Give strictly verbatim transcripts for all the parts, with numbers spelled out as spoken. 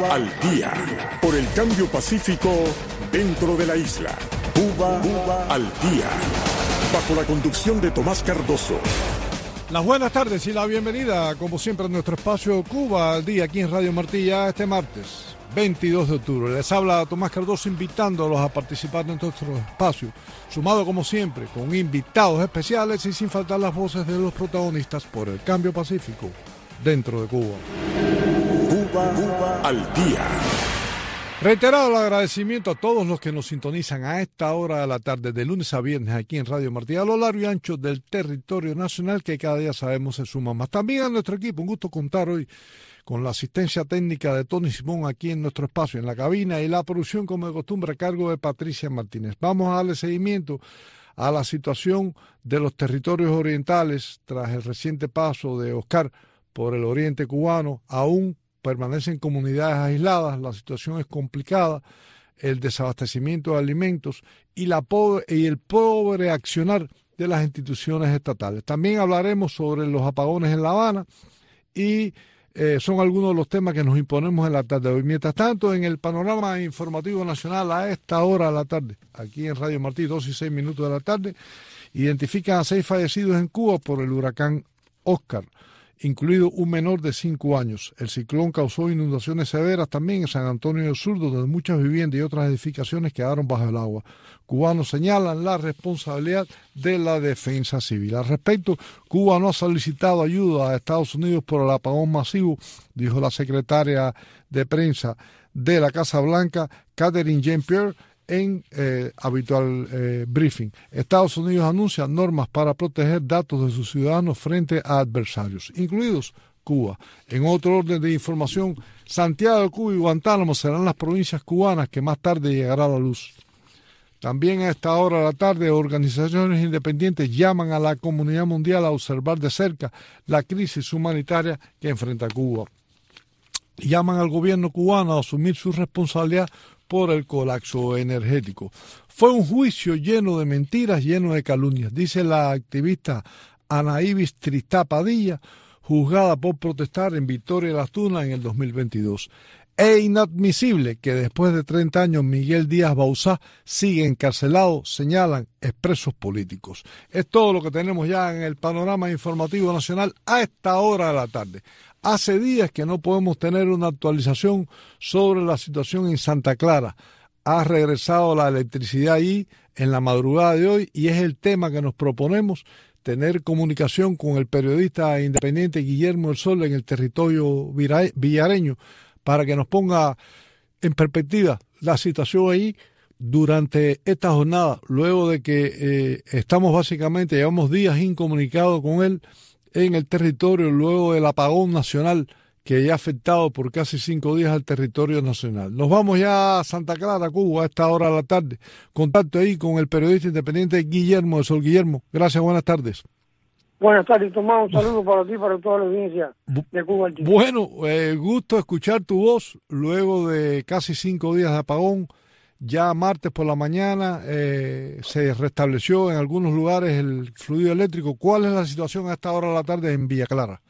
al día, por el cambio pacífico dentro de la isla. Cuba, Cuba al día, bajo la conducción de Tomás Cardoso. Las buenas tardes y la bienvenida, como siempre, a nuestro espacio Cuba al día, aquí en Radio Martí, ya este martes, veintidós de octubre. Les habla Tomás Cardoso, invitándolos a participar en nuestro espacio, sumado como siempre, con invitados especiales y sin faltar las voces de los protagonistas por el cambio pacífico dentro de Cuba. Cuba, Cuba al día. Reiterado el agradecimiento a todos los que nos sintonizan a esta hora de la tarde, de lunes a viernes, aquí en Radio Martí, a lo largo y ancho del territorio nacional, que cada día sabemos se suma más. También a nuestro equipo, un gusto contar hoy con la asistencia técnica de Tony Simón aquí en nuestro espacio, en la cabina, y la producción, como de costumbre, a cargo de Patricia Martínez. Vamos a darle seguimiento a la situación de los territorios orientales tras el reciente paso de Oscar por el oriente cubano. Aún permanecen comunidades aisladas, la situación es complicada, el desabastecimiento de alimentos y, la pobre, y el pobre accionar de las instituciones estatales. También hablaremos sobre los apagones en La Habana y eh, son algunos de los temas que nos imponemos en la tarde de hoy. Mientras tanto, en el panorama informativo nacional a esta hora de la tarde, aquí en Radio Martí, dos y seis minutos de la tarde, identifican a seis fallecidos en Cuba por el huracán Oscar, incluido un menor de cinco años. El ciclón causó inundaciones severas también en San Antonio del Sur, donde muchas viviendas y otras edificaciones quedaron bajo el agua. Cubanos señalan la responsabilidad de la defensa civil. Al respecto, Cuba no ha solicitado ayuda a Estados Unidos por el apagón masivo, dijo la secretaria de prensa de la Casa Blanca, Catherine Jean-Pierre, en eh, habitual eh, briefing. Estados Unidos anuncia normas para proteger datos de sus ciudadanos frente a adversarios, incluidos Cuba. En otro orden de información, Santiago de Cuba y Guantánamo serán las provincias cubanas que más tarde llegará a la luz. También a esta hora de la tarde, organizaciones independientes llaman a la comunidad mundial a observar de cerca la crisis humanitaria que enfrenta Cuba. Llaman al gobierno cubano a asumir su responsabilidad por el colapso energético. Fue un juicio lleno de mentiras, lleno de calumnias, dice la activista Ana Ibis Tristá Padilla, juzgada por protestar en Victoria de las Tunas en el dos mil veintidós. Es inadmisible que después de treinta años Miguel Díaz Bauzá siga encarcelado, señalan expresos políticos. Es todo lo que tenemos ya en el panorama informativo nacional a esta hora de la tarde. Hace días que no podemos tener una actualización sobre la situación en Santa Clara. Ha regresado la electricidad allí en la madrugada de hoy y es el tema que nos proponemos, tener comunicación con el periodista independiente Guillermo del Sol en el territorio villareño para que nos ponga en perspectiva la situación ahí durante esta jornada, luego de que eh, estamos básicamente, llevamos días incomunicados con él en el territorio, luego del apagón nacional que ya ha afectado por casi cinco días al territorio nacional. Nos vamos ya a Santa Clara, Cuba, a esta hora de la tarde. Contacto ahí con el periodista independiente Guillermo de Sol. Guillermo, gracias, buenas tardes. Buenas tardes, Tomás, un saludo para ti y para toda la audiencia de Cuba. Bueno, eh, gusto escuchar tu voz luego de casi cinco días de apagón. Ya martes por la mañana eh, se restableció en algunos lugares el fluido eléctrico. ¿Cuál es la situación a esta hora de la tarde en Villa Clara?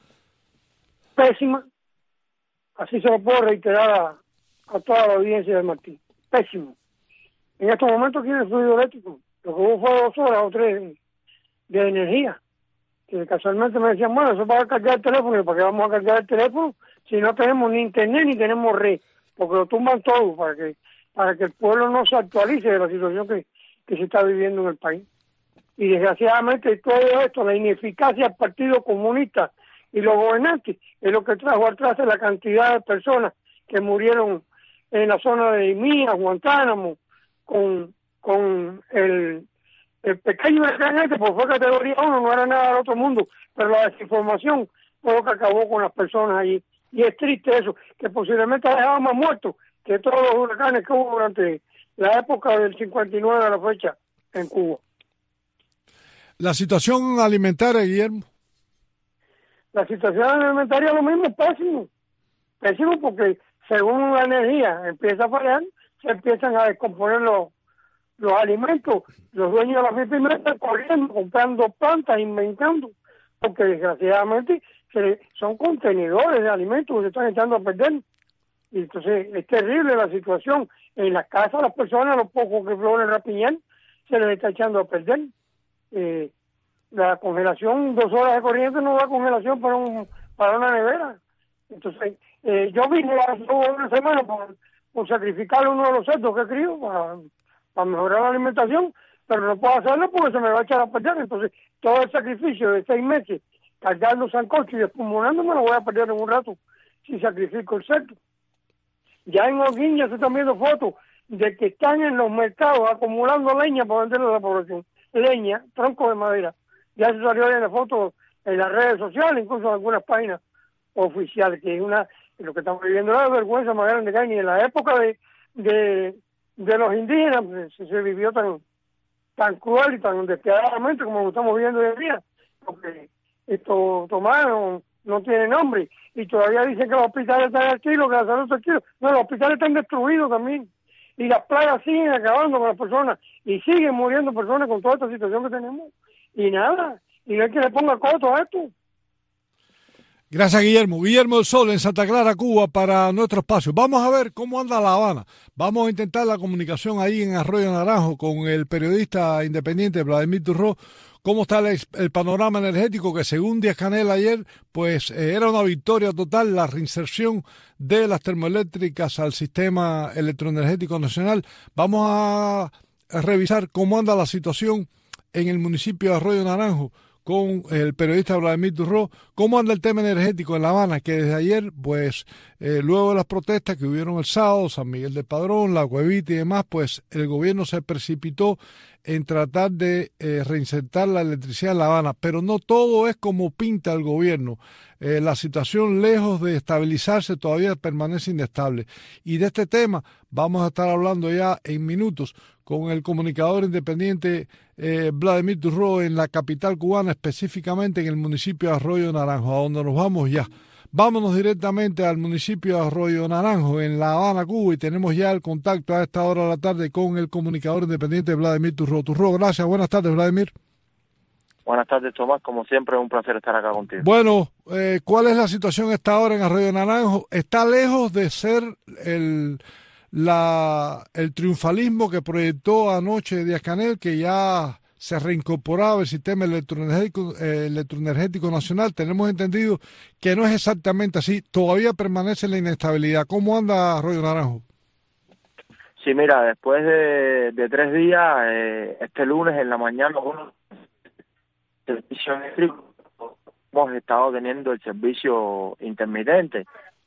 Pésima. Así se lo puedo reiterar a, a toda la audiencia de Martín. Pésimo. En estos momentos tiene fluido eléctrico. Lo que hubo fue dos horas o tres de, de energía. Que casualmente me decían, bueno, eso para cargar el teléfono. ¿Y para qué vamos a cargar el teléfono si no tenemos ni internet ni tenemos red? Porque lo tumban todo para que para que el pueblo no se actualice de la situación que, que se está viviendo en el país. Y desgraciadamente todo esto, la ineficacia del Partido Comunista y los gobernantes, es lo que trajo atrás de la cantidad de personas que murieron en la zona de Imía, Guantánamo, con, con el, el pequeño huracán este, pues fue categoría uno, no era nada del otro mundo, pero la desinformación fue lo que acabó con las personas allí. Y es triste eso, que posiblemente ha dejado más muertos que todos los huracanes que hubo durante la época del cincuenta y nueve a la fecha en Cuba. La situación alimentaria, Guillermo. La situación alimentaria lo mismo, pésimo. Pésimo porque según la energía empieza a fallar, se empiezan a descomponer los, los alimentos. Los dueños de la finca están corriendo, comprando plantas, inventando, porque desgraciadamente se, son contenedores de alimentos que se están echando a perder. Y entonces es terrible la situación. En las casas las personas, los pocos que logran rapiñar, se les está echando a perder. Eh, la congelación, dos horas de corriente no da congelación para un para una nevera. Entonces, eh, yo vine hace una semana por, por sacrificar uno de los cerdos que crío para, para mejorar la alimentación, pero no puedo hacerlo porque se me va a echar a perder. Entonces, todo el sacrificio de seis meses, cargando sancocho y despulmonando, me lo voy a perder en un rato si sacrifico el cerdo. Ya en Holguín ya se están viendo fotos de que están en los mercados acumulando leña para venderle a la población. Leña, tronco de madera. Ya se salió en la foto en las redes sociales, incluso en algunas páginas oficiales, que es una, lo que estamos viviendo es la vergüenza más grande que hay. Ni en la época de, de, de los indígenas pues, se vivió tan tan cruel y tan despiadadamente como lo estamos viviendo hoy en día, porque esto Tomás no, no tiene nombre, y todavía dicen que los hospitales están al kilo, que la salud está al kilo. No, los hospitales están destruidos también, y las plagas siguen acabando con las personas, y siguen muriendo personas con toda esta situación que tenemos, y nada, y no hay que le ponga coto a esto. Gracias, Guillermo. Guillermo del Sol, en Santa Clara, Cuba, para nuestro espacio. Vamos a ver cómo anda La Habana. Vamos a intentar la comunicación ahí en Arroyo Naranjo con el periodista independiente Vladimir Turró. ¿Cómo está el, el panorama energético? Que según Díaz-Canel ayer, pues eh, era una victoria total la reinserción de las termoeléctricas al sistema electroenergético nacional. Vamos a, a revisar cómo anda la situación en el municipio de Arroyo Naranjo con el periodista Vladimir Turró. ¿Cómo anda el tema energético en La Habana? Que desde ayer, pues, eh, luego de las protestas que hubieron el sábado, San Miguel del Padrón, La Cuevita y demás, pues el gobierno se precipitó en tratar de eh, reinsertar la electricidad en La Habana, pero no todo es como pinta el gobierno. Eh, la situación, lejos de estabilizarse, todavía permanece inestable. Y de este tema vamos a estar hablando ya en minutos con el comunicador independiente eh, Vladimir Turró en la capital cubana, específicamente en el municipio de Arroyo Naranjo, a donde nos vamos ya. Vámonos directamente al municipio de Arroyo Naranjo, en La Habana, Cuba, y tenemos ya el contacto a esta hora de la tarde con el comunicador independiente Vladimir Turró. Turró, gracias. Buenas tardes, Vladimir. Buenas tardes, Tomás. Como siempre, es un placer estar acá contigo. Bueno, eh, ¿cuál es la situación a esta hora en Arroyo Naranjo? ¿Está lejos de ser el, la, el triunfalismo que proyectó anoche Díaz-Canel, que ya se reincorporaba el sistema electroenergético, eh, electroenergético nacional? Tenemos entendido que no es exactamente así, todavía permanece la inestabilidad. ¿Cómo anda Arroyo Naranjo? Sí, mira, después de, de tres días, eh, este lunes en la mañana, uno, servicio eléctrico, hemos estado teniendo el servicio intermitente.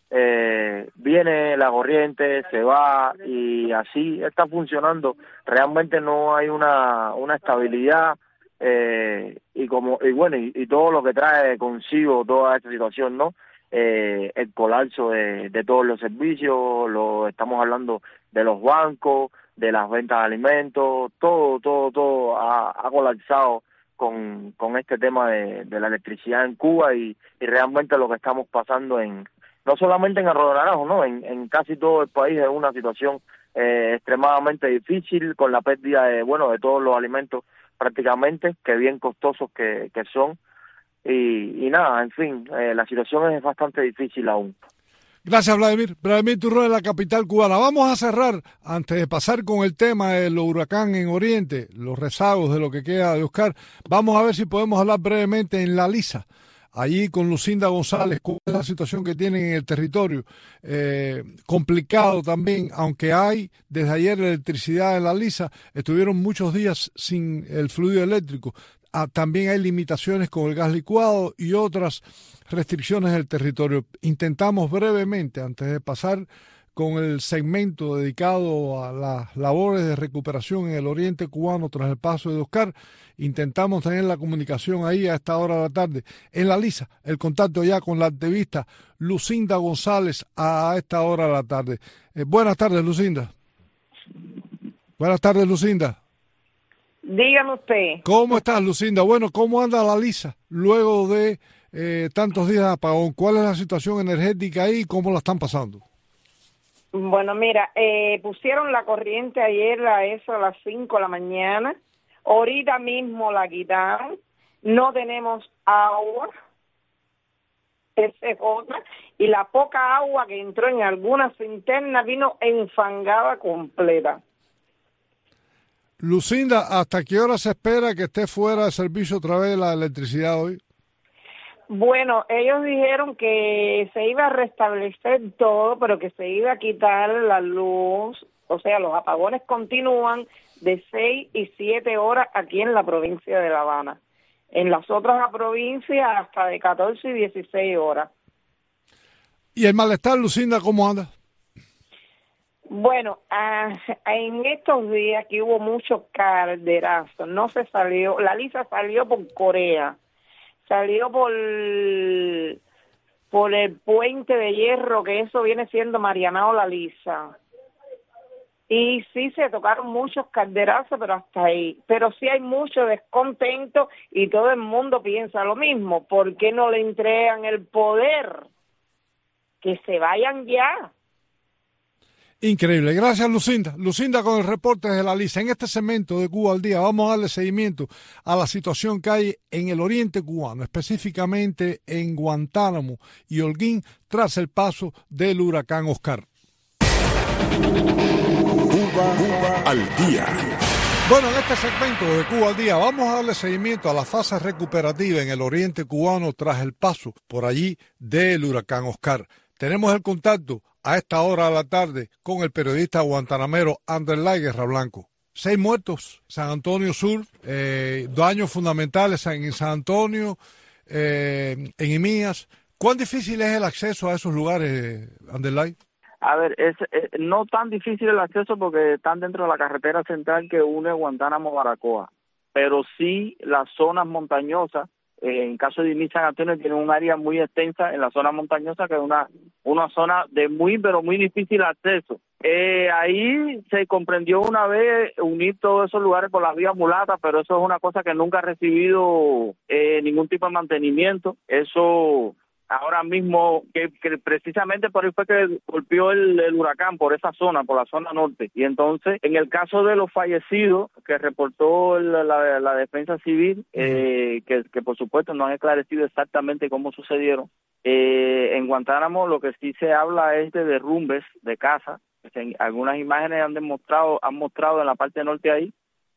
Eh, viene la corriente, se va y así está funcionando. Realmente no hay una una estabilidad eh, y como y bueno y, y todo lo que trae consigo toda esta situación, ¿no? Eh, el colapso de, de todos los servicios, lo estamos hablando de los bancos, de las ventas de alimentos, todo todo todo ha, ha colapsado con con este tema de, de la electricidad en Cuba y, y realmente lo que estamos pasando en no solamente en Arroyo Naranjo, ¿no? En, en casi todo el país es una situación eh, extremadamente difícil, con la pérdida de, bueno, de todos los alimentos prácticamente, que bien costosos que, que son. Y, y nada, en fin, eh, la situación es bastante difícil aún. Gracias, Vladimir. Vladimir Turró en la capital cubana. Vamos a cerrar, antes de pasar con el tema del huracán en Oriente, los rezagos de lo que queda de Oscar. Vamos a ver si podemos hablar brevemente en La Lisa. Allí con Lucinda González, ¿cuál es la situación que tienen en el territorio? Eh, complicado también, aunque hay desde ayer electricidad en La Lisa, estuvieron muchos días sin el fluido eléctrico. Ah, también hay limitaciones con el gas licuado y otras restricciones del territorio. Intentamos brevemente, antes de pasar con el segmento dedicado a las labores de recuperación en el oriente cubano tras el paso de Oscar, intentamos tener la comunicación ahí a esta hora de la tarde. En La Lisa, el contacto ya con la activista Lucinda González a esta hora de la tarde. Eh, buenas tardes, Lucinda. Buenas tardes, Lucinda. Dígame usted. ¿Cómo estás, Lucinda? Bueno, ¿cómo anda La Lisa luego de eh, tantos días de apagón? ¿Cuál es la situación energética ahí y cómo la están pasando? Bueno, mira, eh, pusieron la corriente ayer a eso a las cinco de la mañana. Ahorita mismo la quitaron. No tenemos agua. esa es otra, y la poca agua que entró en algunas cisternas vino enfangada completa. Lucinda, ¿hasta qué hora se espera que esté fuera de servicio otra vez la electricidad hoy? Bueno, ellos dijeron que se iba a restablecer todo, pero que se iba a quitar la luz, o sea, los apagones continúan de seis y siete horas aquí en la provincia de La Habana. En las otras provincias hasta de catorce y dieciséis horas. ¿Y el malestar, Lucinda, cómo anda? Bueno, ah, en estos días que hubo mucho calderazo, no se salió, la lisa salió por Corea, salió por, por el puente de hierro, que eso viene siendo Marianao La Lisa. Y sí se tocaron muchos calderazos, pero hasta ahí. Pero sí hay mucho descontento y todo el mundo piensa lo mismo. ¿Por qué no le entregan el poder? Que se vayan ya. Increíble. Gracias, Lucinda. Lucinda con el reporte de la Lisa. En este segmento de Cuba al Día vamos a darle seguimiento a la situación que hay en el oriente cubano, específicamente en Guantánamo y Holguín, tras el paso del huracán Oscar. Cuba, Cuba al Día. Bueno, en este segmento de Cuba al Día vamos a darle seguimiento a la fase recuperativa en el oriente cubano tras el paso por allí del huracán Oscar. Tenemos el contacto a esta hora de la tarde con el periodista guantanamero Anderlay Guerra Blanco. Seis muertos, San Antonio Sur, eh, daños fundamentales en San Antonio, eh, en Imías. ¿Cuán difícil es el acceso a esos lugares, Anderlay? A ver, es, es no tan difícil el acceso porque están dentro de la carretera central que une Guantánamo a Baracoa, pero sí las zonas montañosas, eh, en caso de Imí San Antonio tiene un área muy extensa en la zona montañosa que es una una zona de muy pero muy difícil acceso. Eh, ahí se comprendió una vez unir todos esos lugares por las vías mulatas, pero eso es una cosa que nunca ha recibido eh, ningún tipo de mantenimiento. Eso ahora mismo, que, que precisamente por ahí fue que golpeó el, el huracán, por esa zona, por la zona norte. Y entonces, en el caso de los fallecidos, que reportó la, la, la Defensa Civil, eh, que, que por supuesto no han esclarecido exactamente cómo sucedieron, eh, en Guantánamo lo que sí se habla es de derrumbes de casas. Algunas imágenes han demostrado, han mostrado en la parte norte ahí,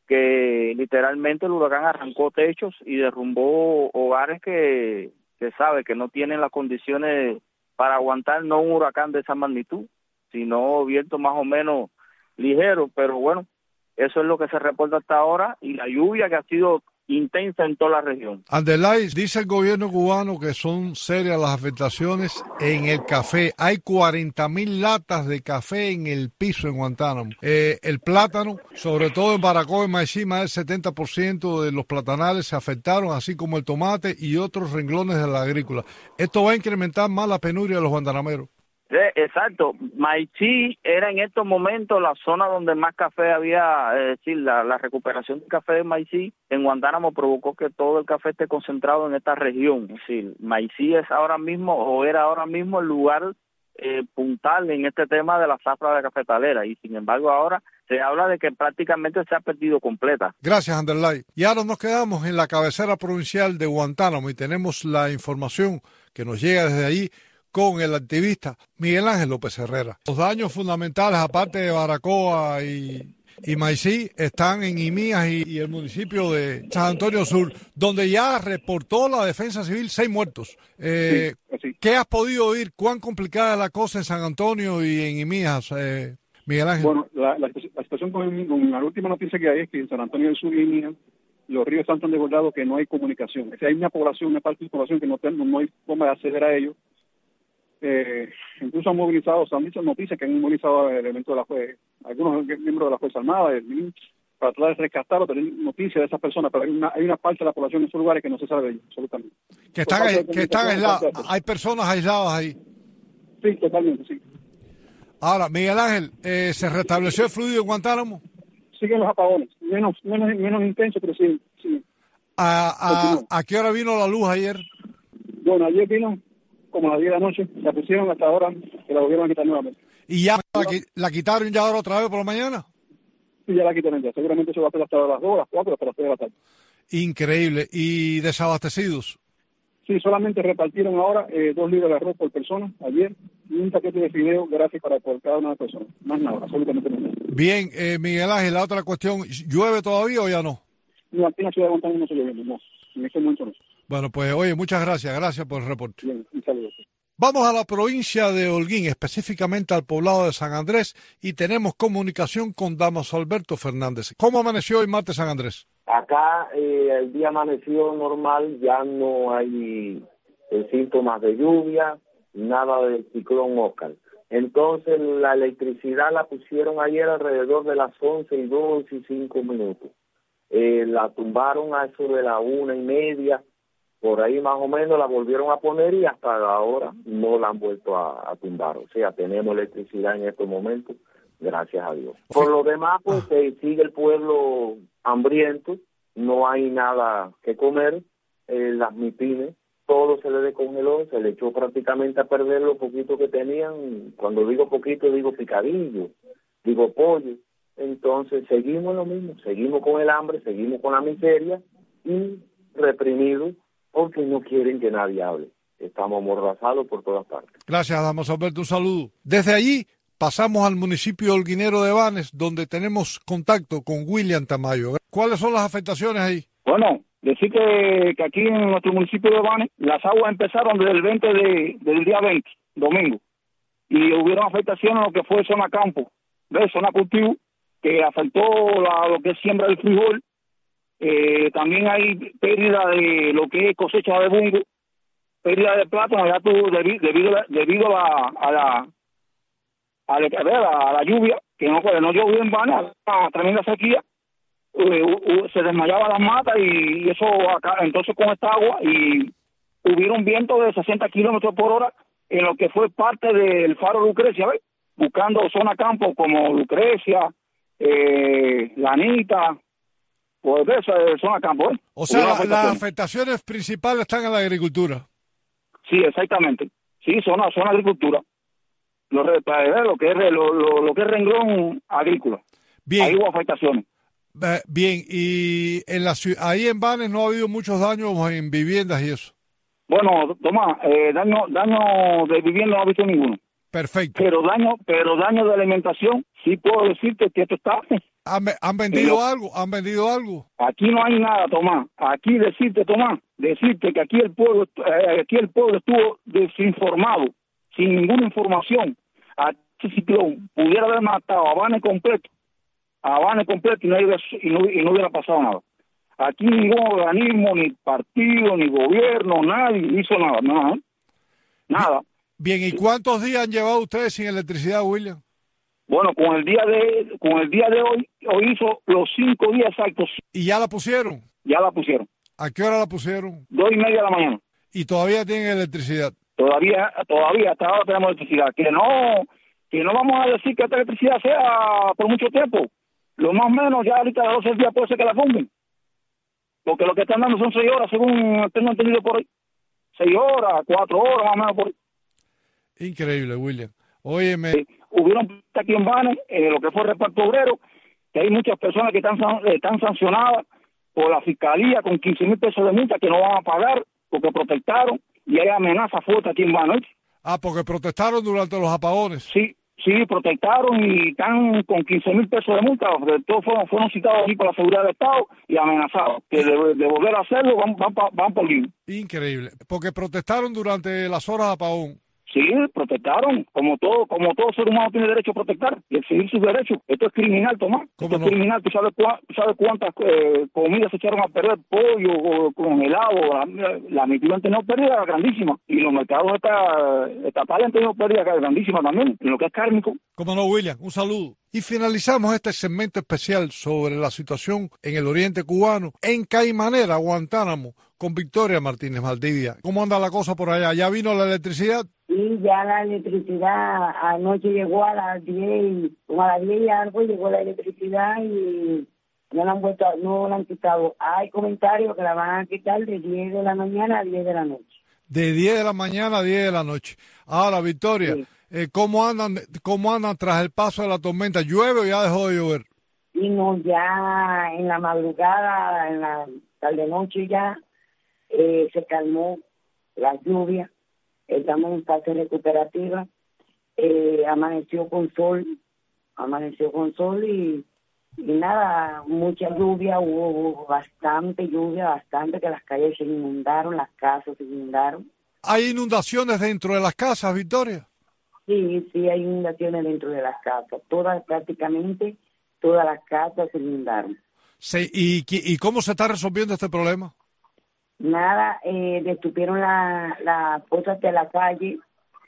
que literalmente el huracán arrancó techos y derrumbó hogares que... que sabe que no tienen las condiciones para aguantar no un huracán de esa magnitud, sino viento más o menos ligero, pero bueno, eso es lo que se reporta hasta ahora y la lluvia que ha sido intensa en toda la región. Anderlay, dice el gobierno cubano que son serias las afectaciones en el café. Hay cuarenta mil latas de café en el piso en Guantánamo. Eh, el plátano, sobre todo en Baracoa y Maicí, más del setenta por ciento de los platanales se afectaron, así como el tomate y otros renglones de la agrícola. Esto va a incrementar más la penuria de los guantanameros. Sí, exacto. Maicí era en estos momentos la zona donde más café había, es decir, la, la recuperación del café de Maicí en Guantánamo provocó que todo el café esté concentrado en esta región. Es decir, Maicí es ahora mismo, o era ahora mismo el lugar eh, puntal en este tema de la zafra de cafetalera, y sin embargo ahora se habla de que prácticamente se ha perdido completa. Gracias, Anderlay. Y ahora nos quedamos en la cabecera provincial de Guantánamo y tenemos la información que nos llega desde allí con el activista Miguel Ángel López Herrera. Los daños fundamentales, aparte de Baracoa y, y Maicí, están en Imías y, y el municipio de San Antonio Sur, donde ya reportó la Defensa Civil seis muertos. Eh, sí, sí. ¿Qué has podido oír? ¿Cuán complicada es la cosa en San Antonio y en Imías, eh, Miguel Ángel? Bueno, la, la, la situación con, con la última noticia que hay es que en San Antonio del Sur y Imías los ríos están tan desbordados que no hay comunicación. O sea, hay una población, una parte de la población que no, no hay forma de acceder a ellos. Eh, incluso han movilizado, se han dicho noticias que han movilizado elementos de la fuerza, algunos miembros de la Fuerza Armada, del M I N, para tratar de rescatarlo, tener noticias de esas personas, pero hay una, hay una parte de la población en esos lugares que no se sabe de ellos, absolutamente. Que están, de que están aislados, hay personas aisladas ahí. Sí, totalmente, sí. Ahora, Miguel Ángel, eh, ¿se restableció el fluido en Guantánamo? Siguen los apagones, menos menos menos intenso, pero sí. sí. ¿A, a, ¿A qué hora vino la luz ayer? Bueno, ayer vino como a las diez de la noche, la pusieron hasta ahora que la volvieron a quitar nuevamente. ¿Y ya la, la quitaron ya ahora otra vez por la mañana? Sí, ya la quitaron ya. Seguramente eso va a ser hasta las dos, las cuatro, hasta las tres de la tarde. Increíble. ¿Y desabastecidos? Sí, solamente repartieron ahora eh, dos libras de arroz por persona ayer y un paquete de fideos gratis para por cada una de las personas. Más nada, absolutamente nada. Bien, eh, Miguel Ángel, la otra cuestión, ¿llueve todavía o ya no? No, aquí en la ciudad de Guantánamo no se lloviendo, no. En este momento no. Bueno, pues oye, muchas gracias, gracias por el reporte. Bien, un saludo. Vamos a la provincia de Holguín, específicamente al poblado de San Andrés, y tenemos comunicación con Damaso Alberto Fernández. ¿Cómo amaneció hoy martes San Andrés? Acá eh, el día amaneció normal, ya no hay eh, síntomas de lluvia, nada del ciclón Oscar. Entonces la electricidad la pusieron ayer alrededor de las once y dos y cinco minutos. Eh, la tumbaron a eso de la una y media, por ahí más o menos la volvieron a poner y hasta ahora no la han vuelto a, a tumbar. O sea, tenemos electricidad en estos momentos, gracias a Dios. Por lo demás, pues eh, sigue el pueblo hambriento, no hay nada que comer, eh, las mipines, todo se le descongeló, se le echó prácticamente a perder lo poquito que tenían. Cuando digo poquito, digo picadillo, digo pollo. Entonces seguimos lo mismo, seguimos con el hambre, seguimos con la miseria y reprimidos porque no quieren que nadie hable. Estamos amordazados por todas partes. Gracias, Damaso Alberto, un saludo. Desde allí pasamos al municipio holguinero de Banes, donde tenemos contacto con William Tamayo. ¿Cuáles son las afectaciones ahí? Bueno, decir que, que aquí en nuestro municipio de Banes las aguas empezaron desde el veinte de, del día veinte, domingo, y hubieron afectaciones en lo que fue zona campo, ¿ves? Zona cultivo, que afectó la, lo que es siembra del frijol. Eh, también hay pérdida de lo que es cosecha de bungo, pérdida de plátano, ya tú, debido, debido, debido a la a la, a la, a la, a la lluvia, que no, no llovió en Banes, a tremenda sequía, eh, uh, se desmayaba las matas y, y eso acá, entonces con esta agua, y hubieron vientos de sesenta kilómetros por hora en lo que fue parte del faro Lucrecia, ¿ves? Buscando zona campo como Lucrecia, eh, Lanita, pues eso es zona campo, ¿eh? O sea, la, las afectaciones principales están en la agricultura. Sí, exactamente. Sí, zona, zona agricultura. Lo, lo que es lo, lo, lo que es renglón agrícola. Bien. Ahí hubo afectaciones. Eh, bien, y en la ahí en Banes no ha habido muchos daños en viviendas y eso. Bueno, Tomás, eh, daño, daño de vivienda no ha visto ninguno. Perfecto. Pero daño, pero daño de alimentación, sí puedo decirte que esto está. ¿Han, han vendido pero, algo? ¿Han vendido algo? Aquí no hay nada, Tomás. Aquí decirte, Tomás, decirte que aquí el pueblo, eh, aquí el pueblo estuvo desinformado, sin ninguna información. Este ciclón pudiera haber matado a Banes completo, a Banes completo y no, hubiera, y, no, y no hubiera pasado nada. Aquí ningún organismo, ni partido, ni gobierno, nadie hizo nada, nada, ¿eh? Nada. Bien, ¿y cuántos días han llevado ustedes sin electricidad, William? Bueno, con el día de con el día de hoy, hoy hizo los cinco días exactos. ¿Y ya la pusieron? Ya la pusieron. ¿A qué hora la pusieron? Dos y media de la mañana. ¿Y todavía tienen electricidad? Todavía, todavía, hasta ahora tenemos electricidad. Que no, que no vamos a decir que esta electricidad sea por mucho tiempo. Lo más o menos, ya ahorita a doce días puede ser que la funden. Porque lo que están dando son seis horas, según tengo entendido por ahí. Seis horas, cuatro horas, más o menos por ahí. Increíble, William. Óyeme. Sí. Hubieron aquí en Banes, eh, lo que fue el reparto obrero, que hay muchas personas que están, están sancionadas por la fiscalía con quince mil pesos de multa que no van a pagar porque protestaron, y hay amenaza fuerte aquí en Banes. Ah, porque protestaron durante los apagones. Sí, sí, protestaron y están con quince mil pesos de multa. Todos fueron, fueron citados aquí por la seguridad del Estado y amenazados que de, de volver a hacerlo van, van, van por libre. Increíble, porque protestaron durante las horas de apagón. Sí, protestaron, como todo como todo ser humano tiene derecho a protestar y exigir sus derechos. Esto es criminal, Tomás. Esto no? es criminal. ¿Tú sabes, cua, sabes cuántas eh, comidas se echaron a perder? Pollo, o, congelado. La, la mitiga han tenido pérdida grandísima. Y los mercados esta, estatales han tenido pérdida grandísima también, en lo que es cárnico. Cómo no, William. Un saludo. Y finalizamos este segmento especial sobre la situación en el oriente cubano, en Caimanera, Guantánamo, con Victoria Martínez Valdivia. ¿Cómo anda la cosa por allá? ¿Ya vino la electricidad? Sí, ya la electricidad anoche llegó a las diez, como a las diez y algo llegó la electricidad y no la han vuelto, no la han quitado. Hay comentarios que la van a quitar de diez de la mañana a diez de la noche. De diez de la mañana a diez de la noche. Ahora, Victoria, sí. eh, ¿cómo andan cómo andan tras el paso de la tormenta? ¿Llueve o ya dejó de llover? Y no, ya en la madrugada, en la tarde-noche ya, eh, se calmó. las lluvias. Estamos en fase recuperativa. Eh, amaneció con sol, amaneció con sol y, y nada, mucha lluvia, hubo, hubo bastante lluvia, bastante, que las calles se inundaron, las casas se inundaron. ¿Hay inundaciones dentro de las casas, Victoria? Sí, sí, hay inundaciones dentro de las casas. Todas, prácticamente, todas las casas se inundaron. Sí, ¿y, y cómo se está resolviendo este problema? Nada, eh, detuvieron las la cosas de la calle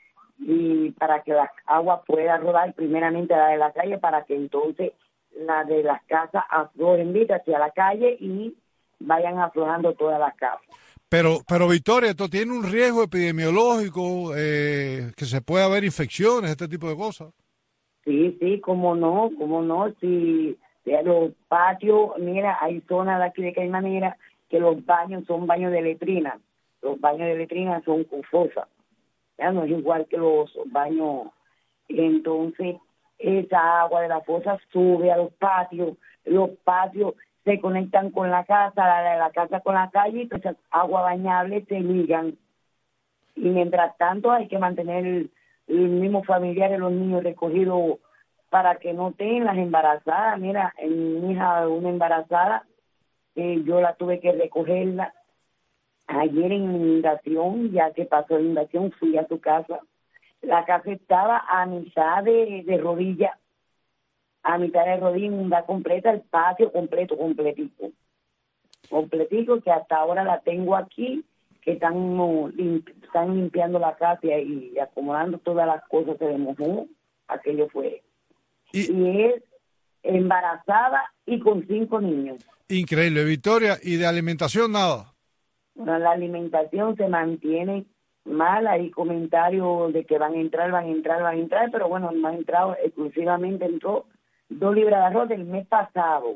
y para que la agua pueda rodar, primeramente la de la calle, para que entonces la de las casas aflojen hacia la calle y vayan aflojando todas las casas. Pero, pero Victoria, esto tiene un riesgo epidemiológico, eh, que se puede haber infecciones, este tipo de cosas. Sí, sí, cómo no, cómo no, si, si los patios, mira, hay zonas de aquí de Caimanera que los baños son baños de letrina, los baños de letrina son con fosa, ya no es igual que los baños, entonces esa agua de la fosa sube a los patios, los patios se conectan con la casa, la de la casa con la calle, y pues esas agua bañable se ligan, y mientras tanto hay que mantener el, el mismo familiar de los niños recogidos para que no estén las embarazadas. Mira, en mi hija, una embarazada, Eh, yo la tuve que recogerla ayer en inundación, ya que pasó la inundación, fui a su casa. La casa estaba a mitad de, de rodilla, a mitad de rodilla, inundada completa, el patio completo, completico. Completico, que hasta ahora la tengo aquí, que están, no, limpi están limpiando la casa y, y acomodando todas las cosas, se le mojó, aquello fue. Y, y es embarazada y con cinco niños. Increíble, Victoria. ¿Y de alimentación nada? Bueno, la alimentación se mantiene mal. Hay comentarios de que van a entrar, van a entrar, van a entrar, pero bueno, no ha entrado exclusivamente, entró dos libras de arroz del mes pasado.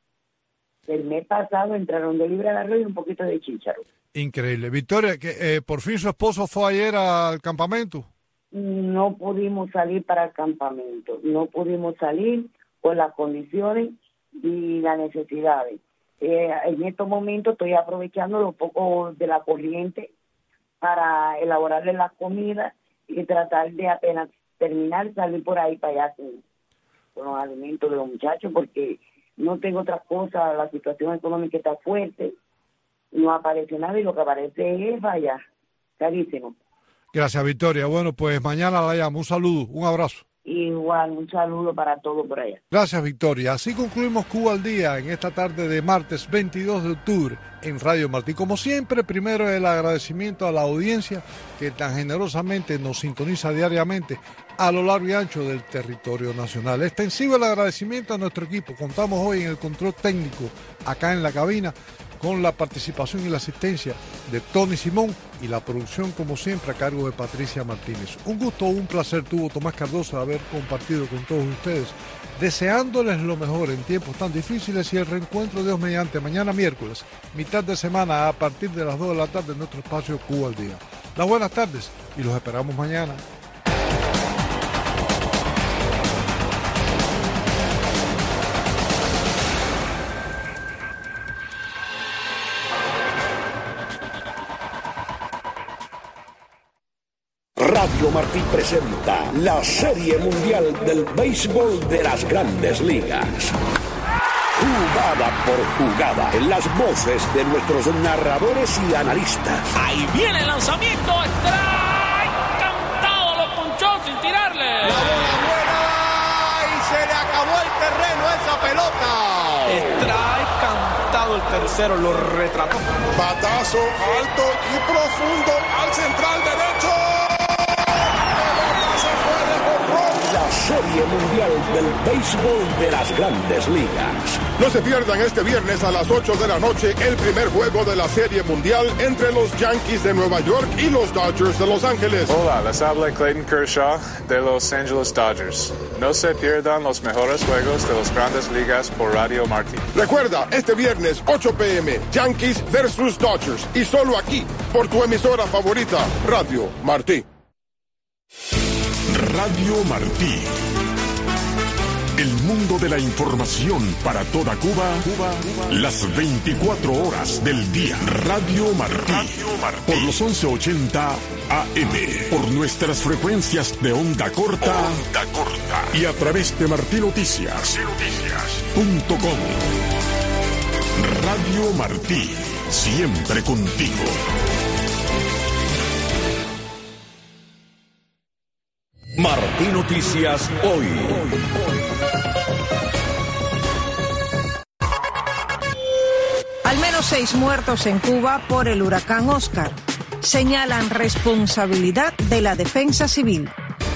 Del mes pasado entraron dos libras de arroz y un poquito de chícharo. Increíble. Victoria, que eh, por fin su esposo fue ayer al campamento. No pudimos salir para el campamento, no pudimos salir por las condiciones y las necesidades. Eh, en estos momentos estoy aprovechando lo poco de la corriente para elaborarle las comidas y tratar de apenas terminar salir por ahí para allá con, con los alimentos de los muchachos, porque no tengo otra cosa, la situación económica está fuerte, no aparece nada y lo que aparece es vaya, carísimo. Gracias, Victoria. Bueno, pues mañana la llamo. Un saludo, un abrazo. Igual, un saludo para todos por allá. Gracias, Victoria. Así concluimos Cuba al Día en esta tarde de martes veintidós de octubre en Radio Martí. Como siempre, primero el agradecimiento a la audiencia que tan generosamente nos sintoniza diariamente a lo largo y ancho del territorio nacional. Extensivo el agradecimiento a nuestro equipo. Contamos hoy en el control técnico, acá en la cabina, con la participación y la asistencia de Tony Simón y la producción, como siempre, a cargo de Patricia Martínez. Un gusto, un placer tuvo Tomás Cardoso de haber compartido con todos ustedes, deseándoles lo mejor en tiempos tan difíciles y el reencuentro de Dios mediante mañana miércoles, mitad de semana a partir de las dos de la tarde en nuestro espacio Cuba al Día. Las buenas tardes y los esperamos mañana. Radio Martí presenta la Serie Mundial del Béisbol de las Grandes Ligas. Jugada por jugada, en las voces de nuestros narradores y analistas. Ahí viene el lanzamiento, strike, cantado, lo punchó sin tirarle. La bola buena y se le acabó el terreno a esa pelota. Strike, cantado, el tercero lo retrató. Batazo alto y profundo al central derecho. La Serie Mundial del Béisbol de las Grandes Ligas. No se pierdan este viernes a las ocho de la noche el primer juego de la Serie Mundial entre los Yankees de Nueva York y los Dodgers de Los Ángeles. Hola, les habla Clayton Kershaw de Los Angeles Dodgers. No se pierdan los mejores juegos de las Grandes Ligas por Radio Martí. Recuerda, este viernes ocho p m Yankees versus Dodgers, y solo aquí por tu emisora favorita, Radio Martí. Radio Martí, El mundo de la información para toda Cuba, Cuba, las veinticuatro horas del día. Radio Martí, Radio Martí. Por los once ochenta A M, por nuestras frecuencias de onda corta, onda corta. Y a través de martí noticias punto com. Radio Martí, siempre contigo. Martí Noticias Hoy. Al menos seis muertos en Cuba por el huracán Oscar. Señalan responsabilidad de la defensa civil.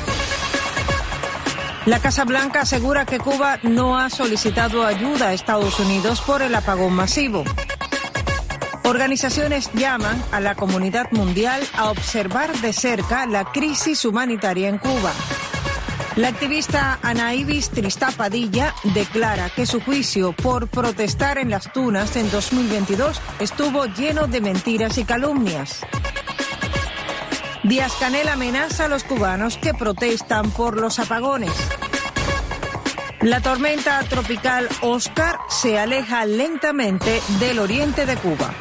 La Casa Blanca asegura que Cuba no ha solicitado ayuda a Estados Unidos por el apagón masivo. Organizaciones llaman a la comunidad mundial a observar de cerca la crisis humanitaria en Cuba. La activista Ana Ibis Tristapadilla declara que su juicio por protestar en Las Tunas en dos mil veintidós estuvo lleno de mentiras y calumnias. Díaz-Canel amenaza a los cubanos que protestan por los apagones. La tormenta tropical Oscar se aleja lentamente del oriente de Cuba.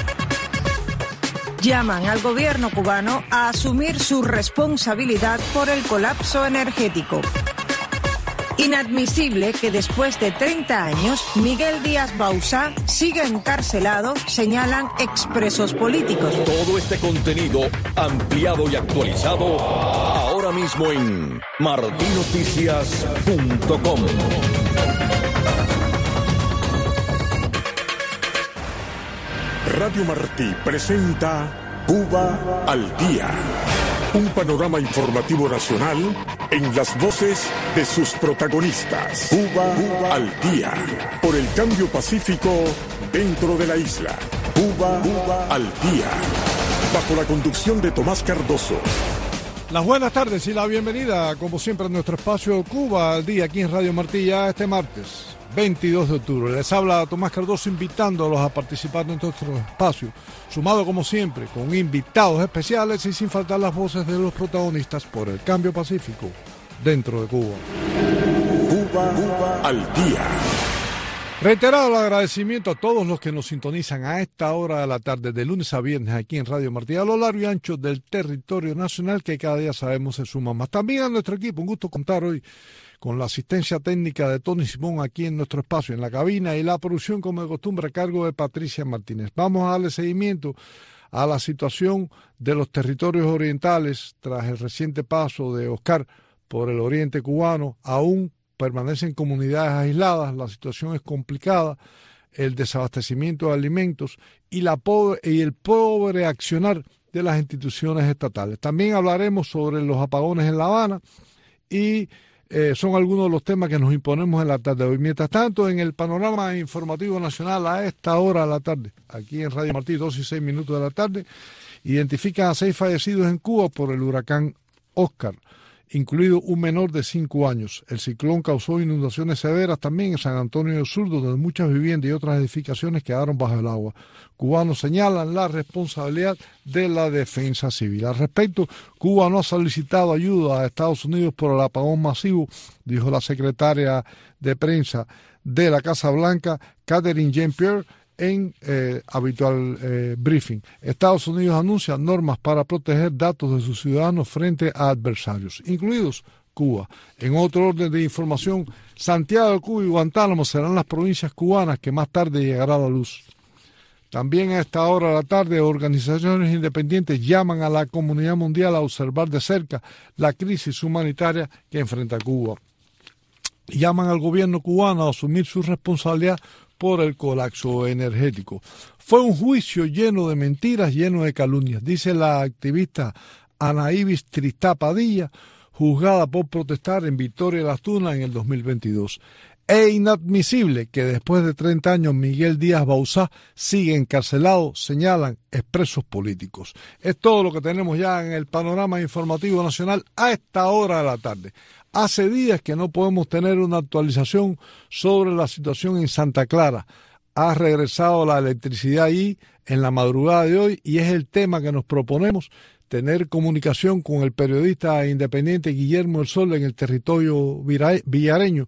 Llaman al gobierno cubano a asumir su responsabilidad por el colapso energético. Inadmisible que después de treinta años Miguel Díaz-Bauzá siga encarcelado, señalan expresos políticos. Todo este contenido ampliado y actualizado ahora mismo en martí noticias punto com. Radio Martí presenta Cuba al Día, un panorama informativo nacional en las voces de sus protagonistas. Cuba, Cuba al Día, por el cambio pacífico dentro de la isla. Cuba, Cuba al Día, bajo la conducción de Tomás Cardoso. Las buenas tardes y la bienvenida, como siempre, a nuestro espacio Cuba al Día, aquí en Radio Martí, ya este martes veintidós de octubre. Les habla Tomás Cardoso invitándolos a participar en nuestro espacio, sumado como siempre con invitados especiales y sin faltar las voces de los protagonistas por el cambio pacífico dentro de Cuba. Cuba, Cuba al Día. Reiterado el agradecimiento a todos los que nos sintonizan a esta hora de la tarde, de lunes a viernes, aquí en Radio Martí, a lo largo y ancho del territorio nacional, que cada día sabemos se suma más. También a nuestro equipo, un gusto contar hoy con la asistencia técnica de Tony Simón aquí en nuestro espacio, en la cabina, y la producción, como de costumbre, a cargo de Patricia Martínez. Vamos a darle seguimiento a la situación de los territorios orientales tras el reciente paso de Oscar por el oriente cubano. Aún permanecen comunidades aisladas, la situación es complicada, el desabastecimiento de alimentos y, la pobre, y el pobre accionar de las instituciones estatales. También hablaremos sobre los apagones en La Habana y Eh, son algunos de los temas que nos imponemos en la tarde de hoy. Mientras tanto, en el panorama informativo nacional a esta hora de la tarde, aquí en Radio Martí, dos y seis minutos de la tarde, identifican a seis fallecidos en Cuba por el huracán Oscar, incluido un menor de cinco años. El ciclón causó inundaciones severas también en San Antonio del Sur, donde muchas viviendas y otras edificaciones quedaron bajo el agua. Cubanos señalan la responsabilidad de la defensa civil. Al respecto, Cuba no ha solicitado ayuda a Estados Unidos por el apagón masivo, dijo la secretaria de prensa de la Casa Blanca, Catherine Jean-Pierre, en eh, habitual eh, briefing. Estados Unidos anuncia normas para proteger datos de sus ciudadanos frente a adversarios, incluidos Cuba. En otro orden de información, Santiago de Cuba y Guantánamo serán las provincias cubanas que más tarde llegará a la luz. También a esta hora de la tarde, organizaciones independientes llaman a la comunidad mundial a observar de cerca la crisis humanitaria que enfrenta Cuba. Llaman al gobierno cubano a asumir su responsabilidad por el colapso energético. Fue un juicio lleno de mentiras, lleno de calumnias, dice la activista Ana Ibis Tristapadilla, juzgada por protestar en Victoria de Las Tunas en el dos mil veintidós. Es inadmisible que después de treinta años Miguel Díaz-Bauzá siga encarcelado, señalan expresos políticos. Es todo lo que tenemos ya en el panorama informativo nacional a esta hora de la tarde. Hace días que no podemos tener una actualización sobre la situación en Santa Clara. Ha regresado la electricidad allí en la madrugada de hoy y es el tema que nos proponemos, tener comunicación con el periodista independiente Guillermo El Sol en el territorio villareño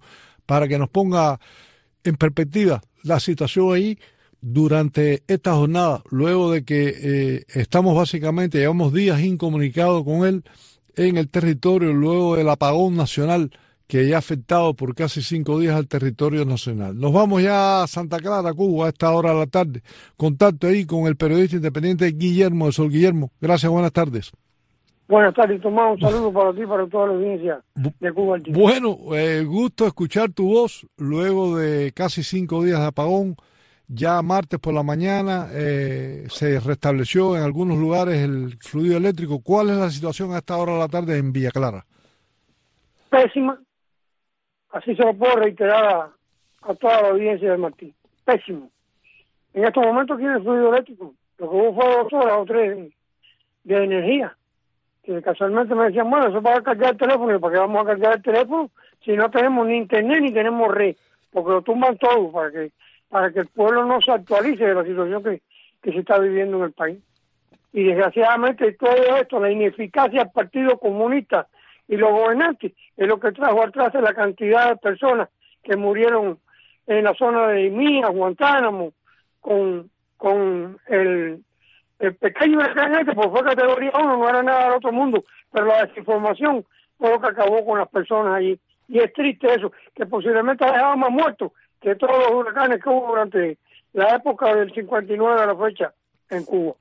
para que nos ponga en perspectiva la situación ahí durante esta jornada, luego de que eh, estamos básicamente, llevamos días incomunicados con él en el territorio, luego del apagón nacional que ya ha afectado por casi cinco días al territorio nacional. Nos vamos ya a Santa Clara, Cuba, a esta hora de la tarde. Contacto ahí con el periodista independiente Guillermo de Sol. Guillermo, gracias, buenas tardes. Buenas tardes, Tomás, un saludo para ti, para toda la audiencia de Cuba. Bueno, eh, gusto escuchar tu voz luego de casi cinco días de apagón. Ya martes por la mañana eh, se restableció en algunos lugares el fluido eléctrico. ¿Cuál es la situación a esta hora de la tarde en Villa Clara? Pésima. Así se lo puedo reiterar a, a toda la audiencia de Martín. Pésimo. En estos momentos tiene el fluido eléctrico. Lo que hubo fue dos horas o tres de, de energía. Que casualmente me decían, bueno, eso es para cargar el teléfono. ¿Y para qué vamos a cargar el teléfono si no tenemos ni internet ni tenemos red? Porque lo tumban todo para que para que el pueblo no se actualice de la situación que, que se está viviendo en el país. Y desgraciadamente todo esto, la ineficacia del Partido Comunista y los gobernantes, es lo que trajo atrás de la cantidad de personas que murieron en la zona de Mía, Guantánamo, con, con el, el pequeño huracán este, porque fue categoría uno, no era nada del otro mundo, pero la desinformación fue lo que acabó con las personas allí. Y es triste eso, que posiblemente ha dejado más muertos que todos los huracanes que hubo durante la época del cincuenta y nueve a la fecha en Cuba.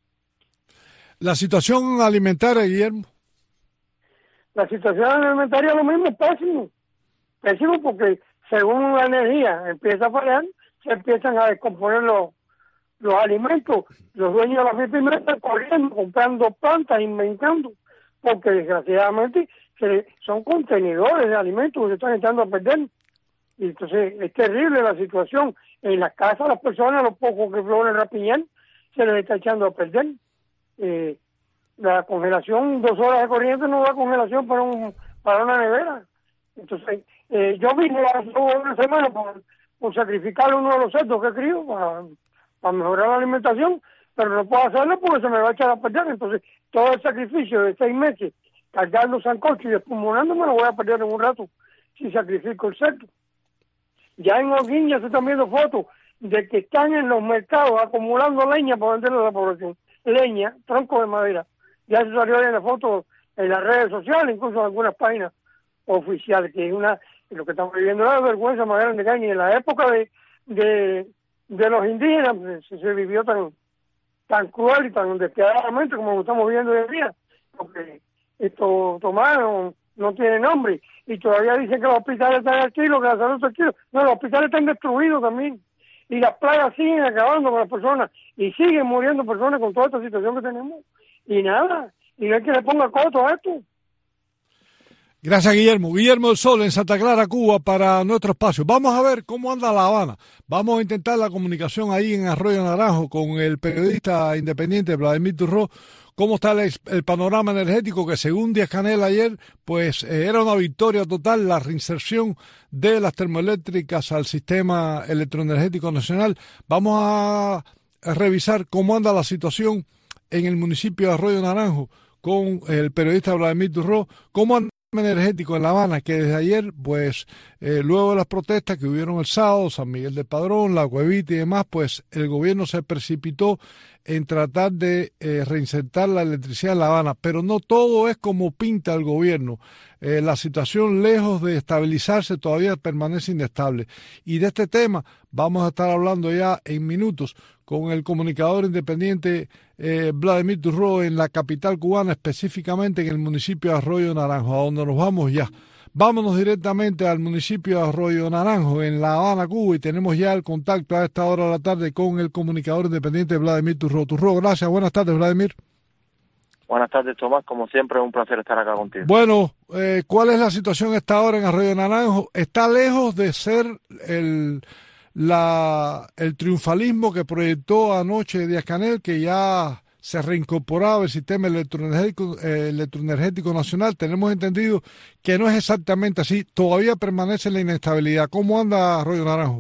La situación alimentaria, Guillermo. La situación alimentaria es lo mismo, pésimo. Pésimo porque según la energía empieza a fallar, se empiezan a descomponer los, los alimentos. Los dueños de las mismas están corriendo, comprando plantas, inventando, porque desgraciadamente se, son contenedores de alimentos que se están echando a perder. Y entonces es terrible la situación. En las casas las personas, los pocos que floren rapiñar, se les está echando a perder. Eh, la congelación, dos horas de corriente no da congelación para un para una nevera. Entonces, eh, yo mismo hace una semana por, por sacrificar uno de los cerdos que crío para, para mejorar la alimentación, pero no puedo hacerlo porque se me va a echar a perder. Entonces, todo el sacrificio de seis meses, cargando sancocho y despulmonándome, lo voy a perder en un rato si sacrifico el cerdo. Ya en Holguín ya se están viendo fotos de que están en los mercados acumulando leña para venderle a la población. Leña, tronco de madera. Ya se salió en la foto en las redes sociales, incluso en algunas páginas oficiales, que es una, lo que estamos viviendo es la vergüenza más grande que hay. Y en la época de, de, de los indígenas se, se vivió tan tan cruel y tan despiadadamente como lo estamos viendo hoy en día, porque esto tomaron no tiene nombre, y todavía dicen que los hospitales están al kilo, que la salud está al kilo. No, los hospitales están destruidos también, y las plagas siguen acabando con las personas, y siguen muriendo personas con toda esta situación que tenemos, y nada, y no hay que le ponga coto a esto. Gracias, Guillermo. Guillermo del Sol en Santa Clara, Cuba, para nuestro espacio. Vamos a ver cómo anda La Habana. Vamos a intentar la comunicación ahí en Arroyo Naranjo con el periodista independiente Vladimir Turró. ¿Cómo está el, el panorama energético? Que según Díaz-Canel ayer, pues eh, era una victoria total la reinserción de las termoeléctricas al sistema electroenergético nacional. Vamos a, a revisar cómo anda la situación en el municipio de Arroyo Naranjo con el periodista Vladimir Turró. ¿Cómo anda energético en La Habana? Que desde ayer, pues, eh, luego de las protestas que hubieron el sábado, San Miguel del Padrón, La Cuevita y demás, pues el gobierno se precipitó en tratar de eh, reinsertar la electricidad en La Habana, pero no todo es como pinta el gobierno. Eh, la situación, lejos de estabilizarse, todavía permanece inestable. Y de este tema vamos a estar hablando ya en minutos con el comunicador independiente eh, Vladimir Turró en la capital cubana, específicamente en el municipio de Arroyo Naranjo, a donde nos vamos ya. Vámonos directamente al municipio de Arroyo Naranjo, en La Habana, Cuba, y tenemos ya el contacto a esta hora de la tarde con el comunicador independiente Vladimir Turró. Turró, gracias. Buenas tardes, Vladimir. Buenas tardes, Tomás. Como siempre, es un placer estar acá contigo. Bueno, eh, ¿cuál es la situación a esta hora en Arroyo Naranjo? ¿Está lejos de ser el... La, el triunfalismo que proyectó anoche Díaz-Canel, que ya se reincorporaba el sistema electroenergético, eh, electroenergético nacional? Tenemos entendido que no es exactamente así, todavía permanece la inestabilidad. ¿Cómo anda Arroyo Naranjo?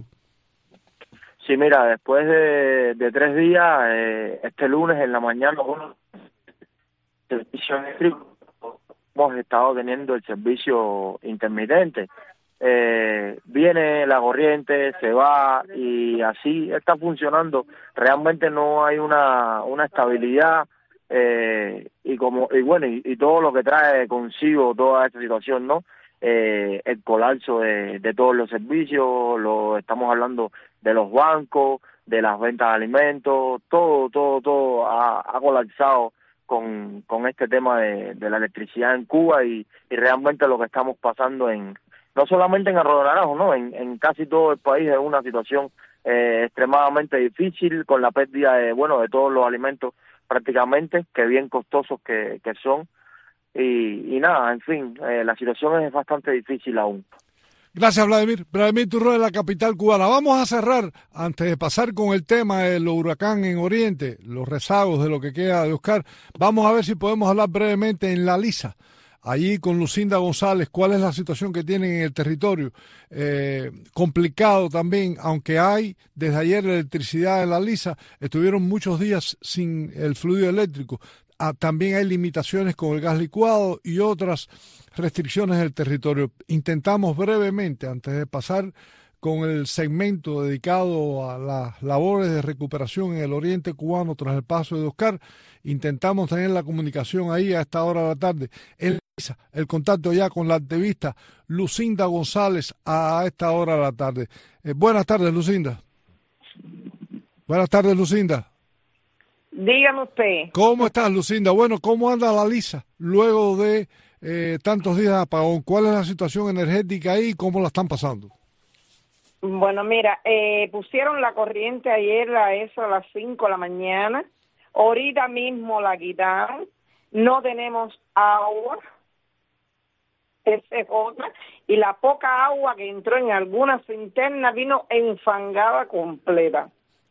Sí, mira, después de, de tres días, eh, este lunes en la mañana, bueno, servicio eléctrico, hemos estado teniendo el servicio intermitente. Eh, bien, viene la corriente, se va y así está funcionando. Realmente no hay una, una estabilidad eh, y como y bueno y, y todo lo que trae consigo toda esta situación, ¿no? Eh, el colapso de, de todos los servicios, lo estamos hablando de los bancos, de las ventas de alimentos, todo, todo, todo ha, ha colapsado con, con este tema de, de la electricidad en Cuba y, y realmente lo que estamos pasando en no solamente en Arroyo Naranjo, no, en, en casi todo el país es una situación eh, extremadamente difícil con la pérdida de bueno de todos los alimentos prácticamente que bien costosos que, que son y, y nada, en fin, eh, la situación es bastante difícil aún. Gracias, Vladimir. Vladimir Turro de la capital cubana. Vamos a cerrar, antes de pasar con el tema del huracán en Oriente, los rezagos de lo que queda de Oscar. Vamos a ver si podemos hablar brevemente en La Lisa, allí con Lucinda González, cuál es la situación que tienen en el territorio. Eh, complicado también, aunque hay desde ayer electricidad en La Lisa, estuvieron muchos días sin el fluido eléctrico. Ah, también hay limitaciones con el gas licuado y otras restricciones del territorio. Intentamos brevemente, antes de pasar con el segmento dedicado a las labores de recuperación en el oriente cubano tras el paso de Oscar, intentamos tener la comunicación ahí a esta hora de la tarde. El, el contacto ya con la activista Lucinda González a esta hora de la tarde. Eh, buenas tardes, Lucinda. Buenas tardes, Lucinda. Dígame usted. ¿Cómo estás, Lucinda? Bueno, ¿cómo anda La Lisa luego de eh, tantos días de apagón? ¿Cuál es la situación energética ahí y cómo la están pasando? Bueno, mira, eh, pusieron la corriente ayer a eso a las cinco de la mañana. Ahorita mismo la quitaron. No tenemos agua. Esa es otra. Y la poca agua que entró en algunas cisternas vino enfangada completa.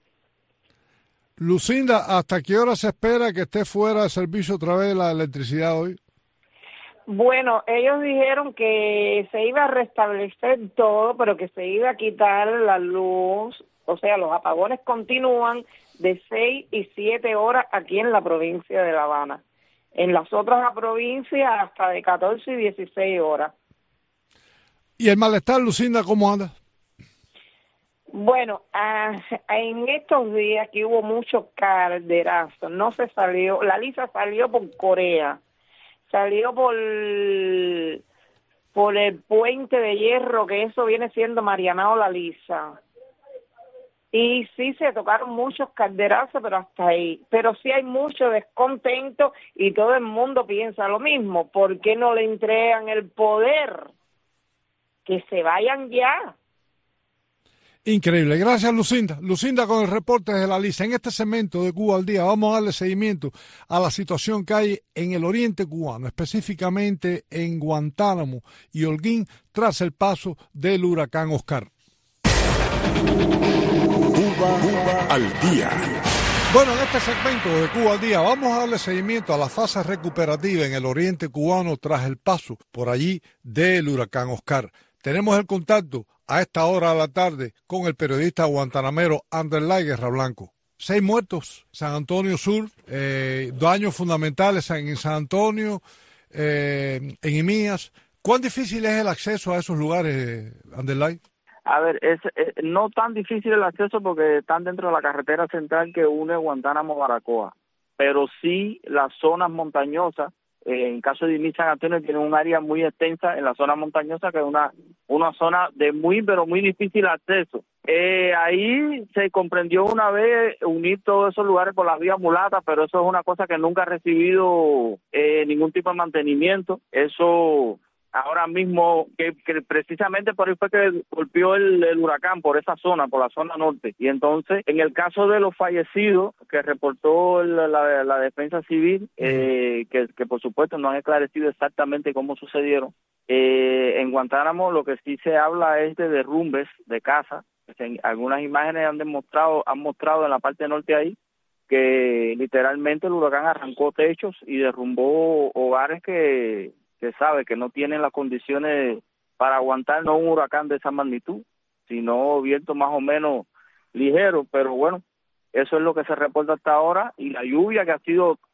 Lucinda, ¿hasta qué hora se espera que esté fuera de servicio otra vez la electricidad hoy? Bueno, ellos dijeron que se iba a restablecer todo, pero que se iba a quitar la luz, o sea, los apagones continúan de seis y siete horas aquí en la provincia de La Habana. En las otras provincias hasta de catorce y dieciséis horas. ¿Y el malestar, Lucinda, cómo anda? Bueno, ah, en estos días que hubo mucho calderazo, no se salió, La Lisa salió por Corea, salió por, por el puente de hierro, que eso viene siendo Marianao La Lisa. Y sí se tocaron muchos calderazos, pero hasta ahí. Pero sí hay mucho descontento y todo el mundo piensa lo mismo. ¿Por qué no le entregan el poder? Que se vayan ya. Increíble. Gracias, Lucinda. Lucinda con el reporte de La Lisa. En este segmento de Cuba al Día vamos a darle seguimiento a la situación que hay en el oriente cubano, específicamente en Guantánamo y Holguín, tras el paso del huracán Oscar. Cuba, Cuba al Día. Bueno, en este segmento de Cuba al Día vamos a darle seguimiento a la fase recuperativa en el oriente cubano tras el paso por allí del huracán Oscar. Tenemos el contacto a esta hora de la tarde con el periodista guantanamero Anderlay Guerra Blanco. Seis muertos, San Antonio Sur, eh, daños fundamentales en San Antonio, eh, en Imías. ¿Cuán difícil es el acceso a esos lugares, Anderlay? A ver, es, es no tan difícil el acceso porque están dentro de la carretera central que une Guantánamo a Baracoa, pero sí las zonas montañosas. Eh, en caso de Imías San Antonio tiene un área muy extensa en la zona montañosa que es una una zona de muy pero muy difícil acceso. Eh, ahí se comprendió una vez unir todos esos lugares por las vías mulatas, pero eso es una cosa que nunca ha recibido eh, ningún tipo de mantenimiento. Eso ahora mismo, que, que precisamente por ahí fue que golpeó el, el huracán, por esa zona, por la zona norte. Y entonces, en el caso de los fallecidos, que reportó la, la, la defensa civil, eh, que, que por supuesto no han esclarecido exactamente cómo sucedieron, eh, en Guantánamo lo que sí se habla es de derrumbes de casas. Algunas imágenes han demostrado, han mostrado en la parte norte ahí, que literalmente el huracán arrancó techos y derrumbó hogares que... se sabe que no tienen las condiciones para aguantar no un huracán de esa magnitud, sino viento más o menos ligero, pero bueno, eso es lo que se reporta hasta ahora, y la lluvia que ha sido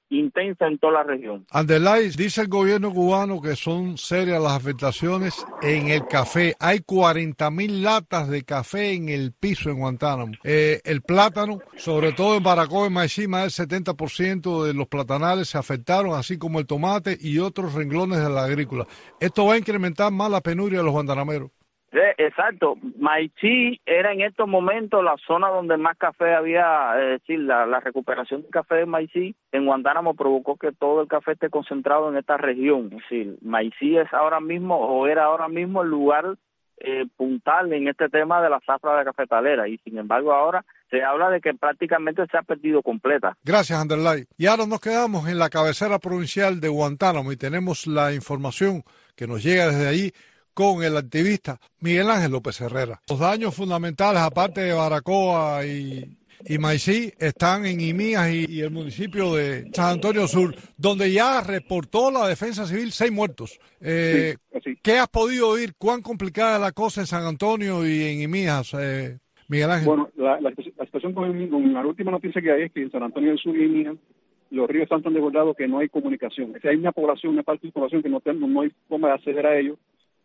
intensa en toda la región. Anderlay, dice el gobierno cubano que son serias las afectaciones en el café. Hay cuarenta mil latas de café en el piso en Guantánamo. Eh, el plátano, sobre todo en Baracoa y Maicí, más del setenta por ciento de los platanales se afectaron, así como el tomate y otros renglones de la agrícola. Esto va a incrementar más la penuria de los guantanameros. Sí, exacto. Maicí era en estos momentos la zona donde más café había, es decir, la, la recuperación del café de Maicí en Guantánamo provocó que todo el café esté concentrado en esta región. Es decir, Maicí es ahora mismo, o era ahora mismo el lugar eh, puntal en este tema de la zafra de cafetalera, y sin embargo ahora se habla de que prácticamente se ha perdido completa. Gracias, Anderlay. Y ahora nos quedamos en la cabecera provincial de Guantánamo y tenemos la información que nos llega desde allí con el activista Miguel Ángel López Herrera. Los daños fundamentales, aparte de Baracoa y, y Maicí, están en Imías y, y el municipio de San Antonio Sur, donde ya reportó la Defensa Civil seis muertos. Eh, sí, ¿Qué has podido oír? ¿Cuán complicada es la cosa en San Antonio y en Imías, eh, Miguel Ángel? Bueno, la, la, la situación con, con la última noticia que hay es que en San Antonio del Sur y Imías los ríos están tan desbordados que no hay comunicación. O sea, hay una población, una parte de la población que no, no, no hay forma de acceder a ellos.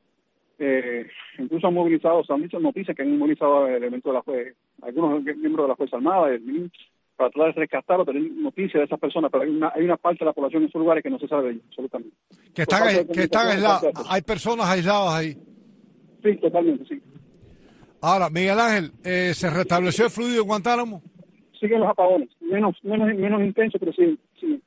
Eh, incluso han movilizado, se han dicho noticias que han movilizado elementos de la fuerza, algunos miembros de la Fuerza Armada, del M I N, para tratar de rescatarlo, tener noticias de esas personas, pero hay una, hay una parte de la población en esos lugares que no se sabe de ellos, absolutamente. Que están, que están aislados, hay personas aisladas ahí. Sí, totalmente, sí. Ahora, Miguel Ángel, eh, ¿se restableció el fluido en Guantánamo? Siguen los apagones, menos menos menos intenso, pero sí. sí.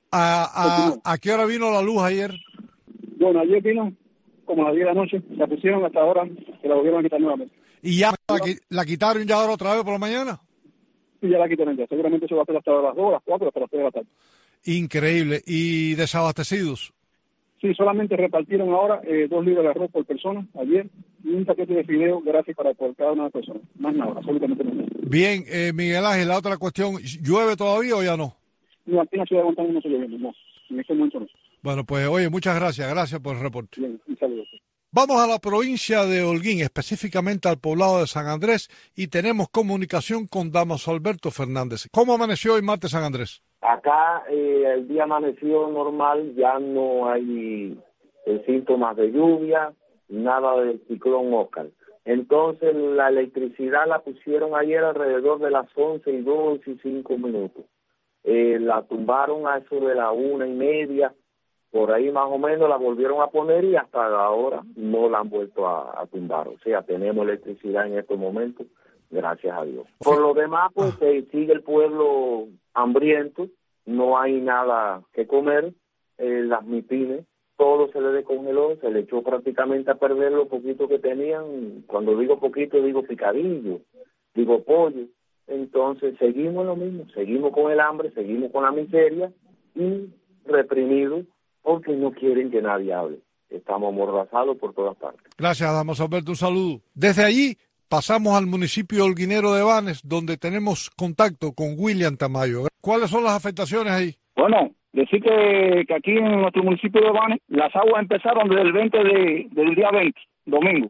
¿A, a, ¿A qué hora vino la luz ayer? Bueno, ayer vino como a las diez de la noche, la pusieron hasta ahora que la volvieron a quitar nuevamente. ¿Y ya la, la quitaron ya ahora otra vez por la mañana? Sí, ya la quitaron ya. Seguramente eso va a ser hasta las dos, las cuatro, hasta las tres de la tarde. Increíble. ¿Y desabastecidos? Sí, solamente repartieron ahora eh, dos libras de arroz por persona ayer y un paquete de fideos gratis para por cada una de las personas. Más nada, absolutamente nada. Bien, eh, Miguel Ángel, la otra cuestión, ¿llueve todavía o ya no? No, aquí en la ciudad de Guantánamo no se lloviendo, no. En este momento no. Bueno, pues oye, muchas gracias, gracias por el reporte. Bien, un saludo. Vamos a la provincia de Holguín, específicamente al poblado de San Andrés, y tenemos comunicación con Damaso Alberto Fernández. ¿Cómo amaneció hoy martes San Andrés? Acá eh, el día amaneció normal, ya no hay eh, síntomas de lluvia, nada del ciclón Óscar. Entonces la electricidad la pusieron ayer alrededor de las once y dos y cinco minutos. Eh, la tumbaron a eso de la una y media. Por ahí más o menos la volvieron a poner y hasta ahora no la han vuelto a, a tumbar. O sea, tenemos electricidad en estos momentos, gracias a Dios. Por lo demás, pues eh, sigue el pueblo hambriento, no hay nada que comer, eh, las mipines, todo se le descongeló, se le echó prácticamente a perder lo poquito que tenían. Cuando digo poquito, digo picadillo, digo pollo. Entonces seguimos lo mismo, seguimos con el hambre, seguimos con la miseria y reprimidos, porque no quieren que nadie hable. Estamos amordazados por todas partes. Gracias, Damaso Alberto, un saludo. Desde allí pasamos al municipio holguinero de Banes, donde tenemos contacto con William Tamayo. ¿Cuáles son las afectaciones ahí? Bueno, decir que, que aquí en nuestro municipio de Banes, las aguas empezaron desde el veinte de, del día veinte, domingo,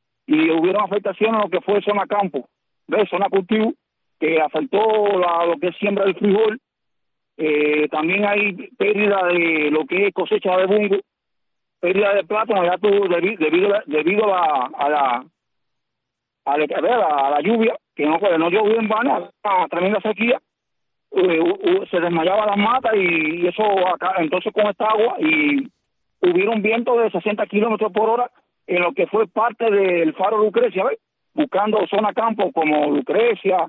y hubieron afectaciones en lo que fue zona campo, ¿ves? Zona cultivo, que afectó la, lo que es siembra del frijol. Eh, también hay pérdida de lo que es cosecha de bungo, pérdida de plátano, ya tú, debido, debido, debido a la a la, a la, a la, a la lluvia, que no, no llovió en vano, a tremenda sequía, eh, uh, se desmayaban las matas y, y eso acá, entonces con esta agua, y hubieron vientos de sesenta kilómetros por hora en lo que fue parte del faro Lucrecia, ¿ves? Buscando zona campo como Lucrecia,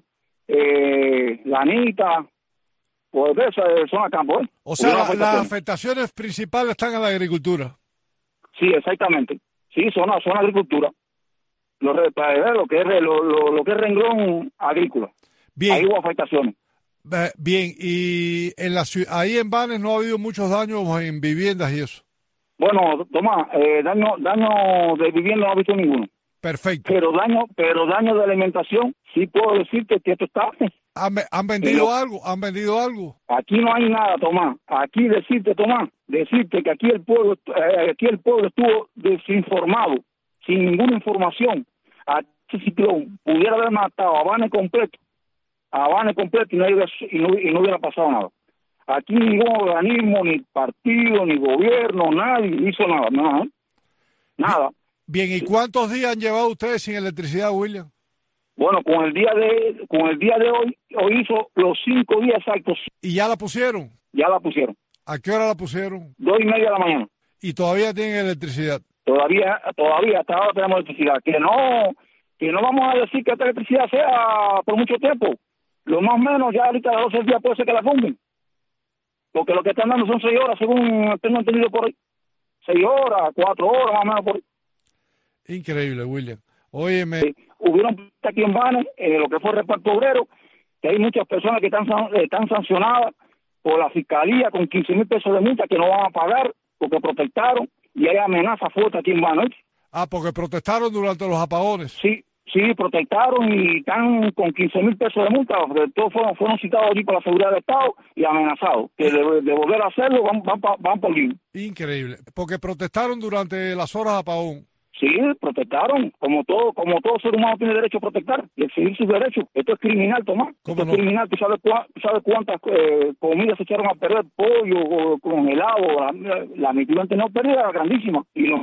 eh, Lanita, pues de esa zona campo, ¿eh? O sea, la, las afectaciones principales están en la agricultura. Sí, exactamente. Sí, son, son agricultura. Lo, lo que es lo, lo, lo que es renglón agrícola. Bien. Ahí hubo afectaciones. Bien, y en la ahí en Banes no ha habido muchos daños en viviendas y eso. Bueno, Tomás, eh, daño, daño de vivienda no ha visto ninguno. Perfecto. Pero daño, pero daño de alimentación, sí puedo decirte que esto está. ¿Han, han vendido pero, algo? ¿Han vendido algo? Aquí no hay nada, Tomás. Aquí decirte, Tomás, decirte que aquí el pueblo, eh, aquí el pueblo estuvo desinformado, sin ninguna información. A este ciclón pudiera haber matado a Banes completo, a Banes completo y no, hubiera, y, no, y no hubiera pasado nada. Aquí ningún organismo, ni partido, ni gobierno, nadie hizo nada, nada. Nada. Bien, ¿y cuántos días han llevado ustedes sin electricidad, William? Bueno, con el día de con el día de hoy, hoy hizo los cinco días exactos. ¿Y ya la pusieron? Ya la pusieron. ¿A qué hora la pusieron? Dos y media de la mañana. ¿Y todavía tienen electricidad? Todavía, todavía, hasta ahora tenemos electricidad. Que no, que no vamos a decir que esta electricidad sea por mucho tiempo. Lo más o menos, ya ahorita a las doce días puede ser que la tumben. Porque lo que están dando son seis horas, según tengo entendido por ahí. Seis horas, cuatro horas, más o menos por ahí. Increíble, William. Óyeme. Sí, hubieron aquí en Banes, eh, lo que fue el reparto obrero, que hay muchas personas que están, están sancionadas por la fiscalía con quince mil pesos de multa que no van a pagar porque protestaron, y hay amenaza fuerte aquí en Banes. Ah, porque protestaron durante los apagones. Sí, sí, protestaron y están con quince mil pesos de multa, porque todos fueron, fueron citados allí por la seguridad del Estado y amenazados, que de, de volver a hacerlo van, van, van por libre. Increíble, porque protestaron durante las horas de apagón. Sí, protestaron, como todo como todo ser humano tiene derecho a protestar y exigir sus derechos. Esto es criminal, Tomás. Esto no? es criminal. ¿Tú sabes, cua, sabes cuántas eh, comidas se echaron a perder? Pollo, o, congelado, la, la mitad han tenido pérdida grandísima. Y los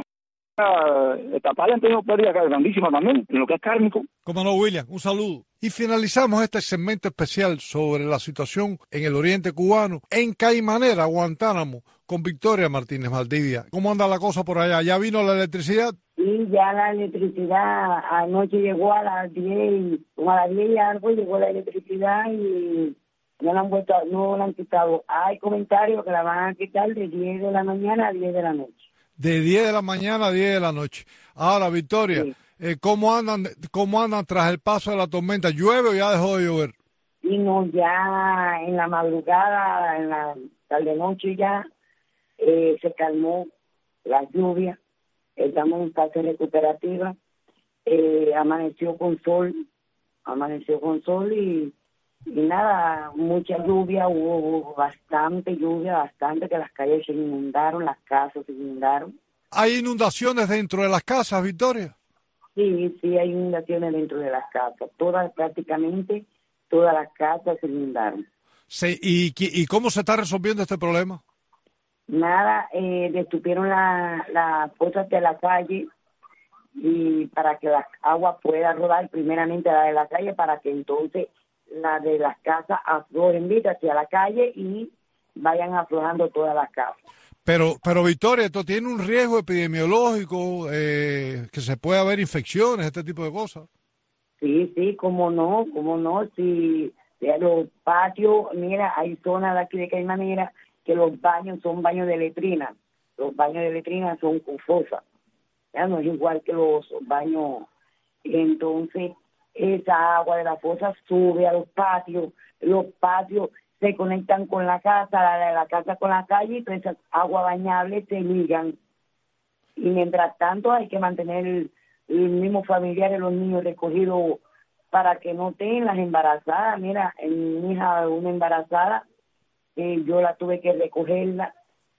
estatales han tenido pérdida grandísima también, en lo que es cárnico. Cómo no, William, un saludo. Y finalizamos este segmento especial sobre la situación en el oriente cubano, en Caimanera, Guantánamo, con Victoria Martínez Valdivia. ¿Cómo anda la cosa por allá? ¿Ya vino la electricidad? Sí, ya la electricidad anoche llegó a las diez, y, como a las diez y algo llegó la electricidad y no la han vuelto, no la han quitado. Hay comentarios que la van a quitar de diez de la mañana a diez de la noche. De diez de la mañana a diez de la noche. Ahora, Victoria, sí. eh, ¿cómo andan cómo andan tras el paso de la tormenta? ¿Llueve o ya dejó de llover? Y no, ya en la madrugada, en la tarde-noche ya, eh, se calmó la lluvia. Estamos en fase recuperativa, eh, amaneció con sol, amaneció con sol y, y nada, mucha lluvia, hubo, hubo bastante lluvia, bastante, que las calles se inundaron, las casas se inundaron. ¿Hay inundaciones dentro de las casas, Victoria? Sí, sí, hay inundaciones dentro de las casas, todas, prácticamente todas las casas se inundaron. Sí, ¿y, y cómo se está resolviendo este problema? Nada, eh, detuvieron las la cosas de la calle y para que la agua pueda rodar, primeramente la de la calle, para que entonces la de las casas aflojen hacia la calle y vayan aflojando todas las casas. Pero, pero Victoria, esto tiene un riesgo epidemiológico, eh, que se puede haber infecciones, este tipo de cosas. Sí, sí, cómo no, cómo no, si los patios, mira, hay zonas de aquí de Caimanera que los baños son baños de letrina, los baños de letrina son con fosa, ya no es igual que los baños, entonces esa agua de la fosa sube a los patios, los patios se conectan con la casa, la de la casa con la calle, y todas esas aguas bañables se ligan, y mientras tanto hay que mantener el, el mismo familiar de los niños recogidos para que no estén las embarazadas. Mira, en mi hija, una embarazada, Eh, yo la tuve que recogerla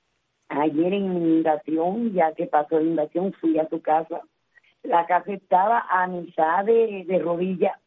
ayer en inundación, ya que pasó la inundación, fui a su casa. La casa estaba a mitad de, de rodilla,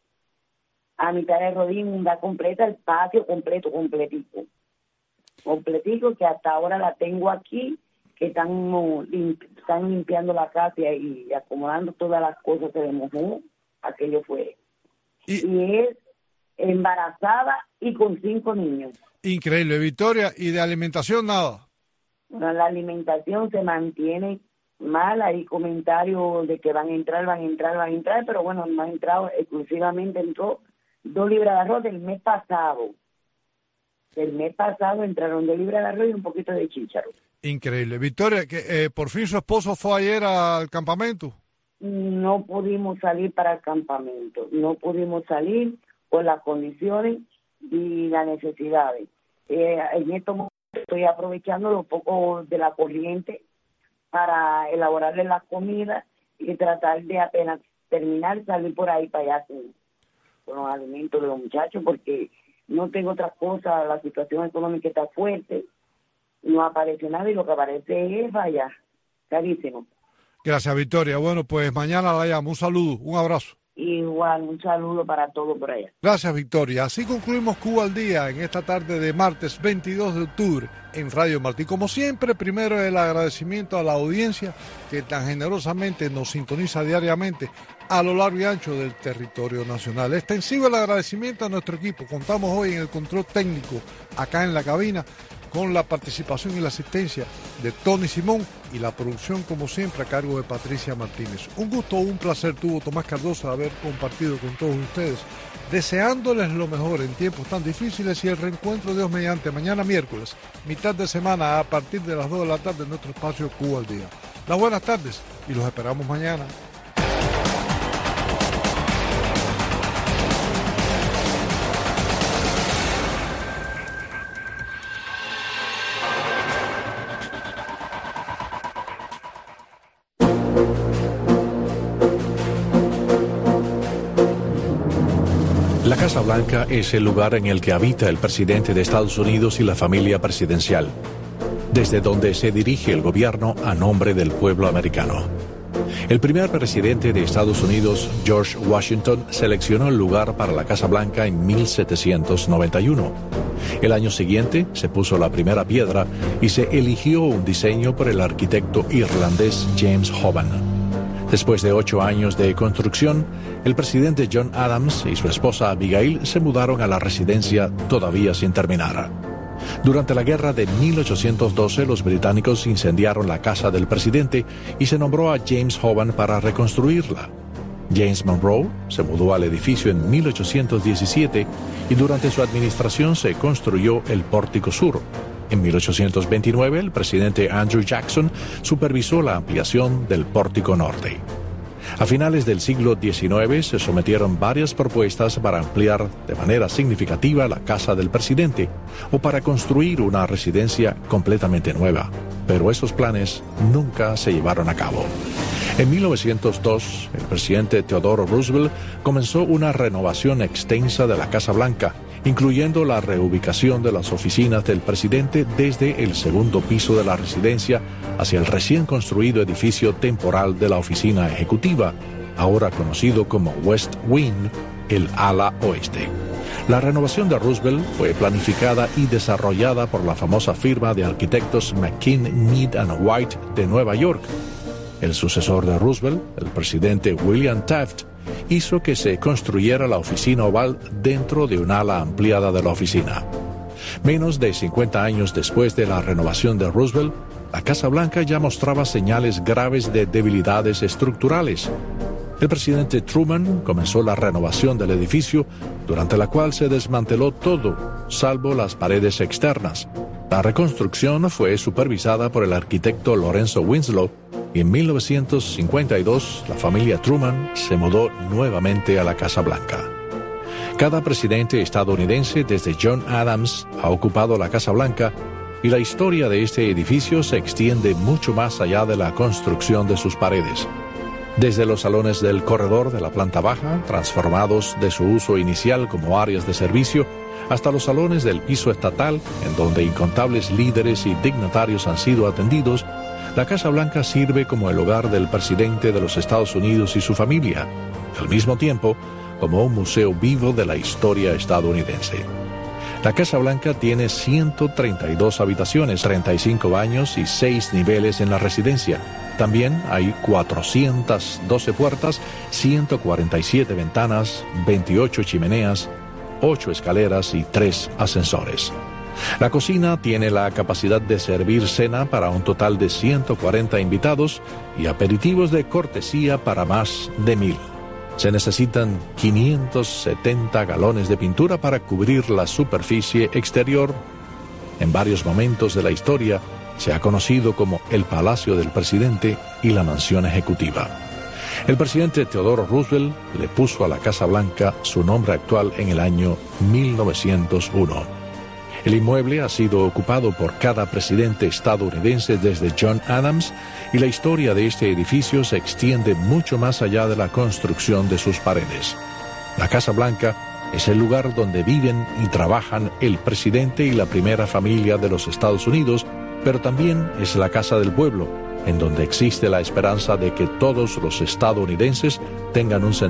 a mitad de rodilla, inundada completa, el patio completo, completico. Completico, que hasta ahora la tengo aquí, que están, no, limpi están limpiando la casa y, y acomodando todas las cosas, se le mojó, aquello fue. Y, y es embarazada y con cinco niños. Increíble, Victoria. ¿Y de alimentación nada? Bueno, la alimentación se mantiene mal. Hay comentarios de que van a entrar, van a entrar, van a entrar, pero bueno, no ha entrado, exclusivamente entró dos libras de arroz del mes pasado. Del mes pasado entraron dos libras de arroz y un poquito de chícharo. Increíble. Victoria, que eh, por fin su esposo fue ayer al campamento. No pudimos salir para el campamento, no pudimos salir por las condiciones y las necesidades. Eh, en estos momentos estoy aprovechando lo poco de la corriente para elaborarle la comida y tratar de apenas terminar salir por ahí para allá con, con los alimentos de los muchachos, porque no tengo otra cosa, la situación económica está fuerte, no aparece nada y lo que aparece es vaya, carísimo. Gracias, Victoria. Bueno, pues mañana la llamo. Un saludo, un abrazo. Igual, un saludo para todos por allá. Gracias, Victoria. Así concluimos Cuba al Día en esta tarde de martes veintidós de octubre en Radio Martí. Como siempre, primero el agradecimiento a la audiencia que tan generosamente nos sintoniza diariamente a lo largo y ancho del territorio nacional. Extensivo el agradecimiento a nuestro equipo. Contamos hoy en el control técnico acá en la cabina con la participación y la asistencia de Tony Simón y la producción, como siempre, a cargo de Patricia Martínez. Un gusto, un placer tuvo Tomás Cardoso de haber compartido con todos ustedes, deseándoles lo mejor en tiempos tan difíciles y el reencuentro, Dios mediante, mañana miércoles, mitad de semana, a partir de las dos de la tarde en nuestro espacio Cuba al Día. Las buenas tardes y los esperamos mañana. La Casa Blanca es el lugar en el que habita el presidente de Estados Unidos y la familia presidencial, desde donde se dirige el gobierno a nombre del pueblo americano. El primer presidente de Estados Unidos, George Washington, seleccionó el lugar para la Casa Blanca en mil setecientos noventa y uno. El año siguiente se puso la primera piedra y se eligió un diseño por el arquitecto irlandés James Hoban. Después de ocho años de construcción, el presidente John Adams y su esposa Abigail se mudaron a la residencia todavía sin terminar. Durante la guerra de mil ochocientos doce, los británicos incendiaron la casa del presidente y se nombró a James Hoban para reconstruirla. James Monroe se mudó al edificio en mil ochocientos diecisiete y durante su administración se construyó el Pórtico Sur. En mil ochocientos veintinueve, el presidente Andrew Jackson supervisó la ampliación del Pórtico Norte. A finales del siglo diecinueve se sometieron varias propuestas para ampliar de manera significativa la casa del presidente o para construir una residencia completamente nueva, pero esos planes nunca se llevaron a cabo. En mil novecientos dos, el presidente Theodore Roosevelt comenzó una renovación extensa de la Casa Blanca, incluyendo la reubicación de las oficinas del presidente desde el segundo piso de la residencia hacia el recién construido edificio temporal de la oficina ejecutiva, ahora conocido como West Wing, el ala oeste. La renovación de Roosevelt fue planificada y desarrollada por la famosa firma de arquitectos McKean, Mead and White de Nueva York. El sucesor de Roosevelt, el presidente William Taft, hizo que se construyera la oficina oval dentro de un ala ampliada de la oficina. Menos de cincuenta años después de la renovación de Roosevelt, la Casa Blanca ya mostraba señales graves de debilidades estructurales. El presidente Truman comenzó la renovación del edificio, durante la cual se desmanteló todo, salvo las paredes externas. La reconstrucción fue supervisada por el arquitecto Lorenzo Winslow, y en mil novecientos cincuenta y dos la familia Truman se mudó nuevamente a la Casa Blanca. Cada presidente estadounidense desde John Adams ha ocupado la Casa Blanca y la historia de este edificio se extiende mucho más allá de la construcción de sus paredes. Desde los salones del corredor de la planta baja, transformados de su uso inicial como áreas de servicio, hasta los salones del piso estatal, en donde incontables líderes y dignatarios han sido atendidos, la Casa Blanca sirve como el hogar del presidente de los Estados Unidos y su familia, al mismo tiempo como un museo vivo de la historia estadounidense. La Casa Blanca tiene ciento treinta y dos habitaciones, treinta y cinco baños y seis niveles en la residencia. También hay cuatrocientas doce puertas, ciento cuarenta y siete ventanas, veintiocho chimeneas, ocho escaleras y tres ascensores. La cocina tiene la capacidad de servir cena para un total de ciento cuarenta invitados y aperitivos de cortesía para más de mil. Se necesitan quinientos setenta galones de pintura para cubrir la superficie exterior. En varios momentos de la historia se ha conocido como el Palacio del Presidente y la Mansión Ejecutiva. El presidente Theodore Roosevelt le puso a la Casa Blanca su nombre actual en el año mil novecientos uno. El inmueble ha sido ocupado por cada presidente estadounidense desde John Adams y la historia de este edificio se extiende mucho más allá de la construcción de sus paredes. La Casa Blanca es el lugar donde viven y trabajan el presidente y la primera familia de los Estados Unidos, pero también es la casa del pueblo, en donde existe la esperanza de que todos los estadounidenses tengan un sentido